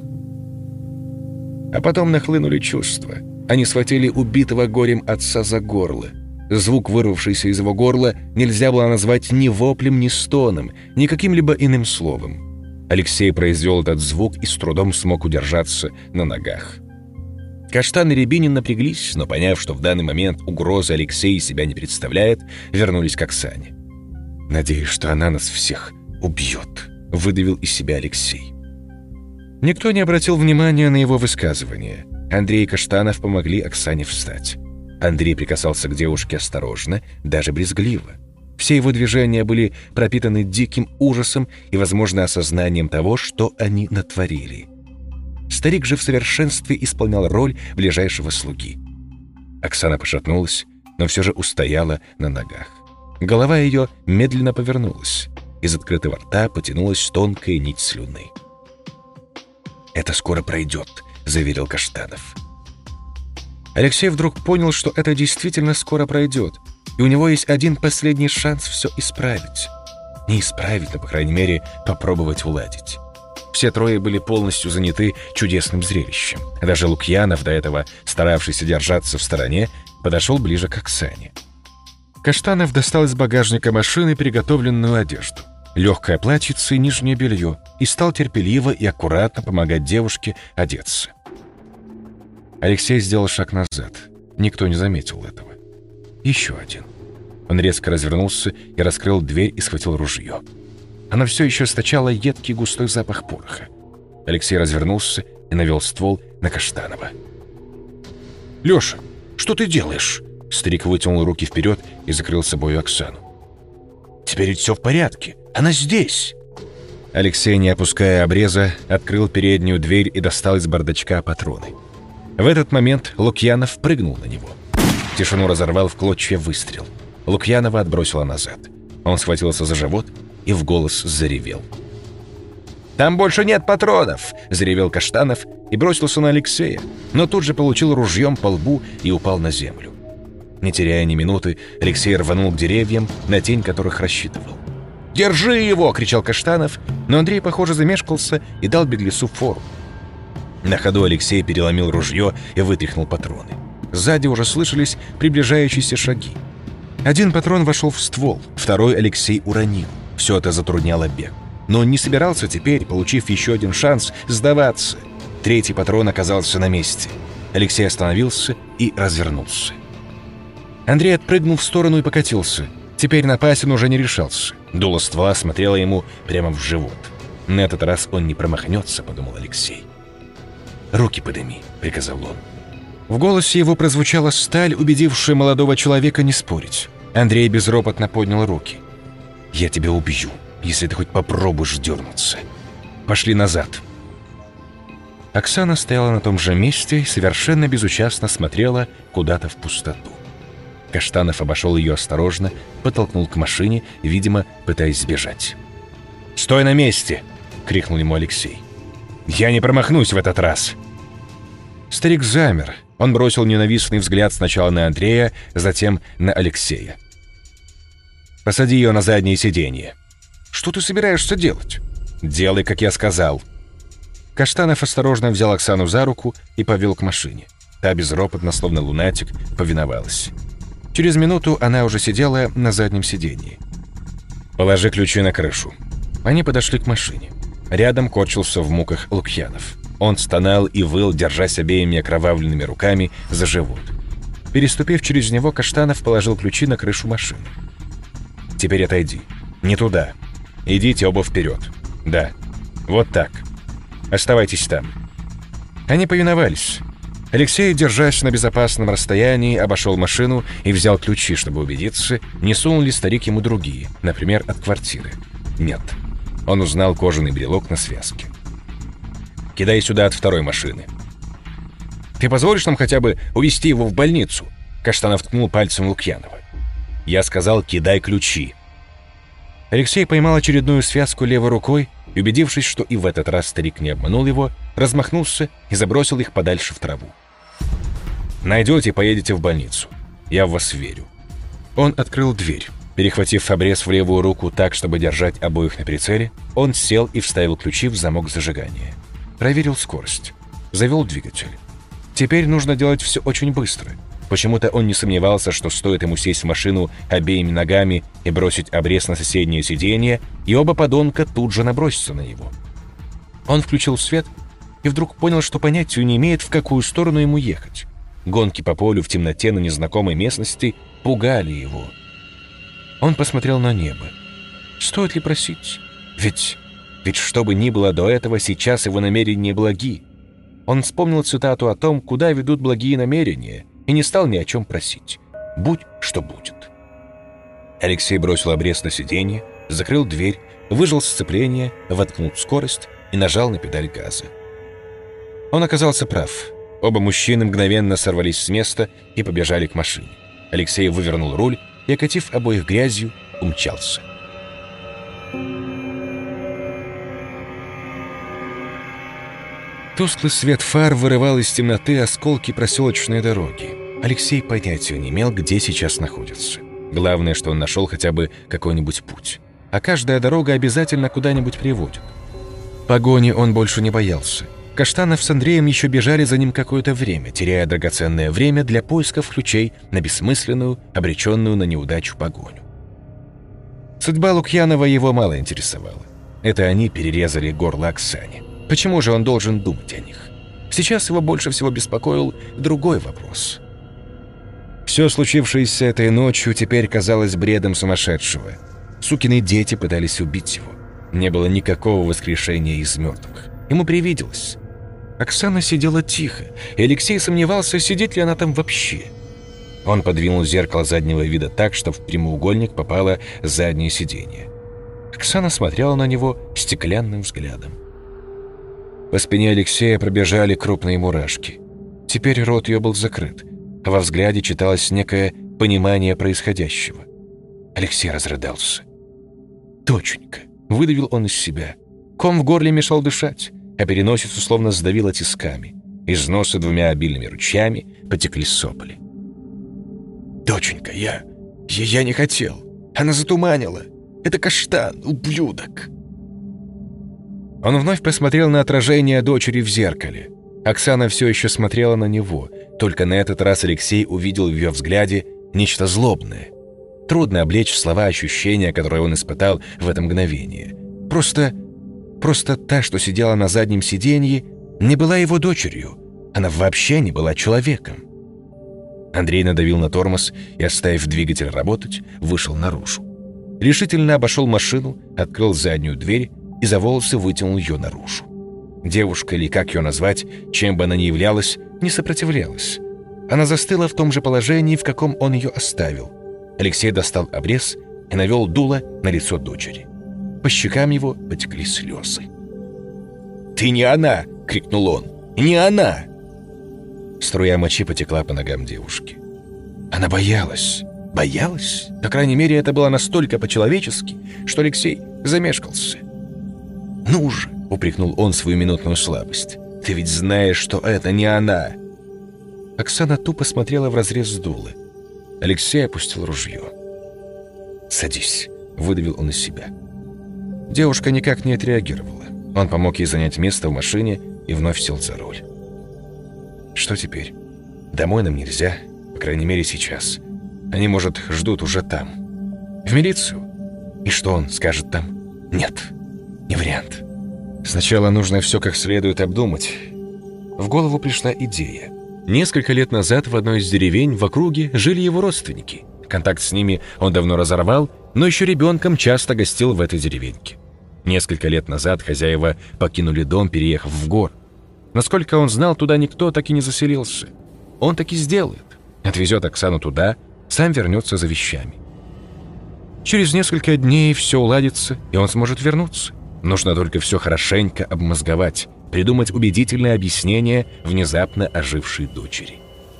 [SPEAKER 2] А потом нахлынули чувства. Они схватили убитого горем отца за горло. Звук, вырвавшийся из его горла, нельзя было назвать ни воплем, ни стоном, ни каким-либо иным словом. Алексей произвел этот звук и с трудом смог удержаться на ногах. Каштан и Рябинин напряглись, но, поняв, что в данный момент угрозы Алексей себя не представляет, вернулись к Оксане. «Надеюсь, что она нас всех убьет», — выдавил из себя Алексей. Никто не обратил внимания на его высказывание. Андрей и Каштанов помогли Оксане встать. Андрей прикасался к девушке осторожно, даже брезгливо. Все его движения были пропитаны диким ужасом и, возможно, осознанием того, что они натворили. Старик же в совершенстве исполнял роль ближайшего слуги. Оксана пошатнулась, но все же устояла на ногах. Голова ее медленно повернулась. Из открытого рта потянулась тонкая нить слюны. «Это скоро пройдет», — заверил Каштанов. Алексей вдруг понял, что это действительно скоро пройдет, и у него есть один последний шанс все исправить. Не исправить, но, по крайней мере, попробовать уладить. Все трое были полностью заняты чудесным зрелищем. Даже Лукьянов, до этого старавшийся держаться в стороне, подошел ближе к Оксане. Каштанов достал из багажника машины приготовленную одежду, легкое платьице и нижнее белье, и стал терпеливо и аккуратно помогать девушке одеться. Алексей сделал шаг назад. Никто не заметил этого. Еще один. Он резко развернулся и раскрыл дверь и схватил ружье. Оно все еще источало едкий густой запах пороха. Алексей развернулся и навел ствол на Каштанова. «Леша, что ты делаешь?» Старик вытянул руки вперед и закрыл собою Оксану. «Теперь ведь все в порядке. Она здесь!» Алексей, не опуская обреза, открыл переднюю дверь и достал из бардачка патроны. В этот момент Лукьянов прыгнул на него. Тишину разорвал в клочья выстрел. Лукьянова отбросило назад. Он схватился за живот и в голос заревел. «Там больше нет патронов!» — заревел Каштанов и бросился на Алексея, но тут же получил ружьем по лбу и упал на землю. Не теряя ни минуты, Алексей рванул к деревьям, на тень которых рассчитывал. «Держи его!» — кричал Каштанов, но Андрей, похоже, замешкался и дал беглецу фору. На ходу Алексей переломил ружье и вытряхнул патроны. Сзади уже слышались приближающиеся шаги. Один патрон вошел в ствол, второй Алексей уронил. Все это затрудняло бег. Но он не собирался теперь, получив еще один шанс, сдаваться. Третий патрон оказался на месте. Алексей остановился и развернулся. Андрей отпрыгнул в сторону и покатился. Теперь напасть он уже не решался. Дуло ствола смотрело ему прямо в живот. На этот раз он не промахнется, подумал Алексей. «Руки подыми», — приказал он. В голосе его прозвучала сталь, убедившая молодого человека не спорить. Андрей безропотно поднял руки. «Я тебя убью, если ты хоть попробуешь дернуться. Пошли назад». Оксана стояла на том же месте и совершенно безучастно смотрела куда-то в пустоту. Каштанов обошел ее осторожно, подтолкнул к машине, видимо, пытаясь сбежать. «Стой на месте!» — крикнул ему Алексей. «Я не промахнусь в этот раз!» Старик замер. Он бросил ненавистный взгляд сначала на Андрея, затем на Алексея. «Посади ее на заднее сиденье». «Что ты собираешься делать?» «Делай, как я сказал». Каштанов осторожно взял Оксану за руку и повел к машине. Та безропотно, словно лунатик, повиновалась. Через минуту она уже сидела на заднем сиденье. «Положи ключи на крышу». Они подошли к машине. Рядом корчился в муках Лукьянов. Он стонал и выл, держась обеими окровавленными руками за живот. Переступив через него, Каштанов положил ключи на крышу машины. «Теперь отойди. Не туда. Идите оба вперед. Да. Вот так. Оставайтесь там». Они повиновались. Алексей, держась на безопасном расстоянии, обошел машину и взял ключи, чтобы убедиться, не сунул ли старик ему другие, например, от квартиры. Нет. Он узнал кожаный брелок на связке. «Кидай сюда от второй машины». «Ты позволишь нам хотя бы увезти его в больницу?» Каштанов ткнул пальцем Лукьянова. «Я сказал, кидай ключи». Алексей поймал очередную связку левой рукой и, убедившись, что и в этот раз старик не обманул его, размахнулся и забросил их подальше в траву. «Найдете и поедете в больницу. Я в вас верю». Он открыл дверь. Перехватив обрез в левую руку так, чтобы держать обоих на прицеле, он сел и вставил ключи в замок зажигания. Проверил скорость. Завел двигатель. Теперь нужно делать все очень быстро. Почему-то он не сомневался, что стоит ему сесть в машину обеими ногами и бросить обрез на соседнее сиденье, и оба подонка тут же набросятся на него. Он включил свет и вдруг понял, что понятия не имеет, в какую сторону ему ехать. Гонки по полю в темноте на незнакомой местности пугали его. Он посмотрел на небо. Стоит ли просить? Ведь, ведь что бы ни было до этого, сейчас его намерения благи. Он вспомнил цитату о том, куда ведут благие намерения, и не стал ни о чем просить. Будь что будет. Алексей бросил обрез на сиденье, закрыл дверь, выжал сцепление, воткнул скорость и нажал на педаль газа. Он оказался прав. Оба мужчины мгновенно сорвались с места и побежали к машине. Алексей вывернул руль и, окатив обоих грязью, умчался. Тусклый свет фар вырывал из темноты осколки проселочной дороги. Алексей понятия не имел, где сейчас находится. Главное, что он нашел хотя бы какой-нибудь путь. А каждая дорога обязательно куда-нибудь приводит. Погони он больше не боялся. Каштанов с Андреем еще бежали за ним какое-то время, теряя драгоценное время для поисков ключей на бессмысленную, обреченную на неудачу погоню. Судьба Лукьянова его мало интересовала. Это они перерезали горло Оксане. Почему же он должен думать о них? Сейчас его больше всего беспокоил другой вопрос. Все случившееся этой ночью теперь казалось бредом сумасшедшего. Сукины дети пытались убить его. Не было никакого воскрешения из мертвых. Ему привиделось. Оксана сидела тихо, и Алексей сомневался, сидит ли она там вообще. Он подвинул зеркало заднего вида так, что в прямоугольник попало заднее сиденье. Оксана смотрела на него стеклянным взглядом. По спине Алексея пробежали крупные мурашки. Теперь рот ее был закрыт, а во взгляде читалось некое понимание происходящего. Алексей разрыдался. «Доченька!» — выдавил он из себя. Ком в горле мешал дышать, а переносицу словно сдавило тисками. Из носа двумя обильными ручьями потекли сопли. «Доченька, я... я... я не хотел. Она затуманила. Это каштан, ублюдок!» Он вновь посмотрел на отражение дочери в зеркале. Оксана все еще смотрела на него, только на этот раз Алексей увидел в ее взгляде нечто злобное. Трудно облечь в слова ощущения, которые он испытал в это мгновение. Просто... просто та, что сидела на заднем сиденье, не была его дочерью. Она вообще не была человеком. Андрей надавил на тормоз и, оставив двигатель работать, вышел наружу. Решительно обошел машину, открыл заднюю дверь и за волосы вытянул ее наружу. Девушка, или как ее назвать, чем бы она ни являлась, не сопротивлялась. Она застыла в том же положении, в каком он ее оставил. Алексей достал обрез и навел дуло на лицо дочери. По щекам его потекли слезы. «Ты не она!» — крикнул он. Не она!» Струя мочи потекла по ногам девушки. Она боялась. Боялась? По крайней мере, это было настолько по-человечески, что Алексей замешкался. «Ну же!» — упрекнул он свою минутную слабость. «Ты ведь знаешь, что это не она!» Оксана тупо смотрела вразрез дула. Алексей опустил ружье. «Садись!» — выдавил он из себя. Девушка никак не отреагировала. Он помог ей занять место в машине и вновь сел за руль. «Что теперь? Домой нам нельзя, по крайней мере, сейчас. Они, может, ждут уже там. В милицию? И что он скажет там? Нет, не вариант. Сначала нужно все как следует обдумать». В голову пришла идея. Несколько лет назад в одной из деревень в округе жили его родственники. Контакт с ними он давно разорвал, но еще ребенком часто гостил в этой деревеньке. Несколько лет назад хозяева покинули дом, переехав в город. Насколько он знал, туда никто так и не заселился. Он так и сделает. Отвезет Оксану туда, сам вернется за вещами. Через несколько дней все уладится, и он сможет вернуться. Нужно только все хорошенько обмозговать, придумать убедительное объяснение внезапно ожившей дочери.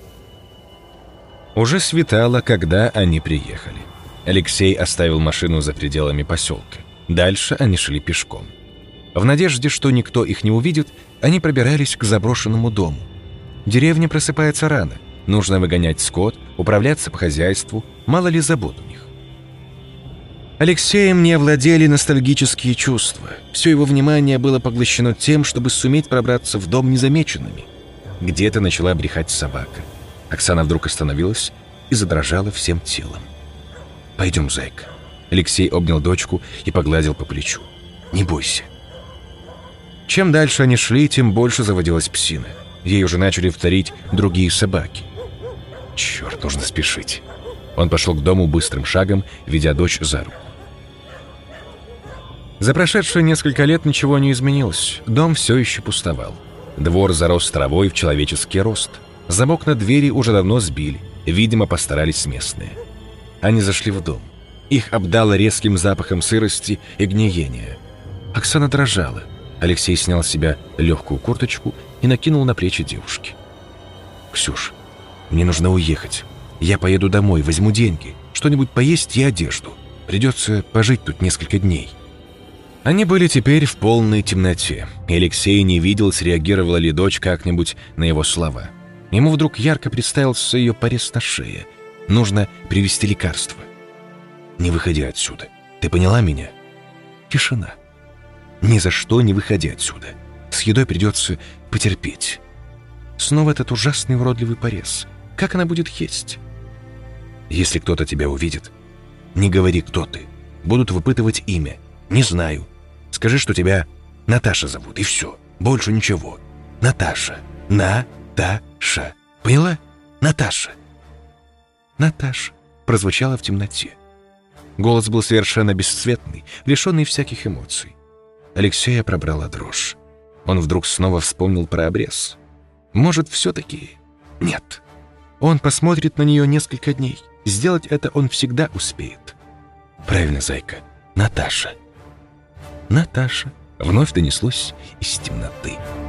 [SPEAKER 2] Уже светало, когда они приехали. Алексей оставил машину за пределами поселка. Дальше они шли пешком. В надежде, что никто их не увидит, они пробирались к заброшенному дому. Деревня просыпается рано. Нужно выгонять скот, управляться по хозяйству, мало ли забот у них. Алексеем не овладели ностальгические чувства. Все его внимание было поглощено тем, чтобы суметь пробраться в дом незамеченными. Где-то начала брехать собака. Оксана вдруг остановилась и задрожала всем телом. «Пойдем, зайка». Алексей обнял дочку и погладил по плечу. «Не бойся». Чем дальше они шли, тем больше заводилась псина. Ей уже начали вторить другие собаки. Черт, нужно спешить. Он пошел к дому быстрым шагом, ведя дочь за руку. За прошедшие несколько лет ничего не изменилось. Дом все еще пустовал. Двор зарос травой в человеческий рост. Замок на двери уже давно сбили. Видимо, постарались местные. Они зашли в дом. Их обдало резким запахом сырости и гниения. Оксана дрожала. Алексей снял с себя легкую курточку и накинул на плечи девушки. «Ксюш, мне нужно уехать. Я поеду домой, возьму деньги, что-нибудь поесть и одежду. Придется пожить тут несколько дней». Они были теперь в полной темноте, и Алексей не видел, среагировала ли дочь как-нибудь на его слова. Ему вдруг ярко представился ее порез на шее. Нужно привезти лекарство. «Не выходи отсюда. Ты поняла меня?» Тишина. «Ни за что не выходи отсюда. С едой придется потерпеть». Снова этот ужасный уродливый порез. Как она будет есть? «Если кто-то тебя увидит, не говори, кто ты. Будут выпытывать имя. Не знаю. Скажи, что тебя Наташа зовут, и все. Больше ничего. Наташа. На-та-ша. Поняла? Наташа». «Наташа», прозвучало в темноте. Голос был совершенно бесцветный, лишенный всяких эмоций. Алексея пробрала дрожь. Он вдруг снова вспомнил про обрез. Может, все-таки нет. Он посмотрит на нее несколько дней. Сделать это он всегда успеет. «Правильно, зайка. Наташа». «Наташа», вновь донеслось из темноты.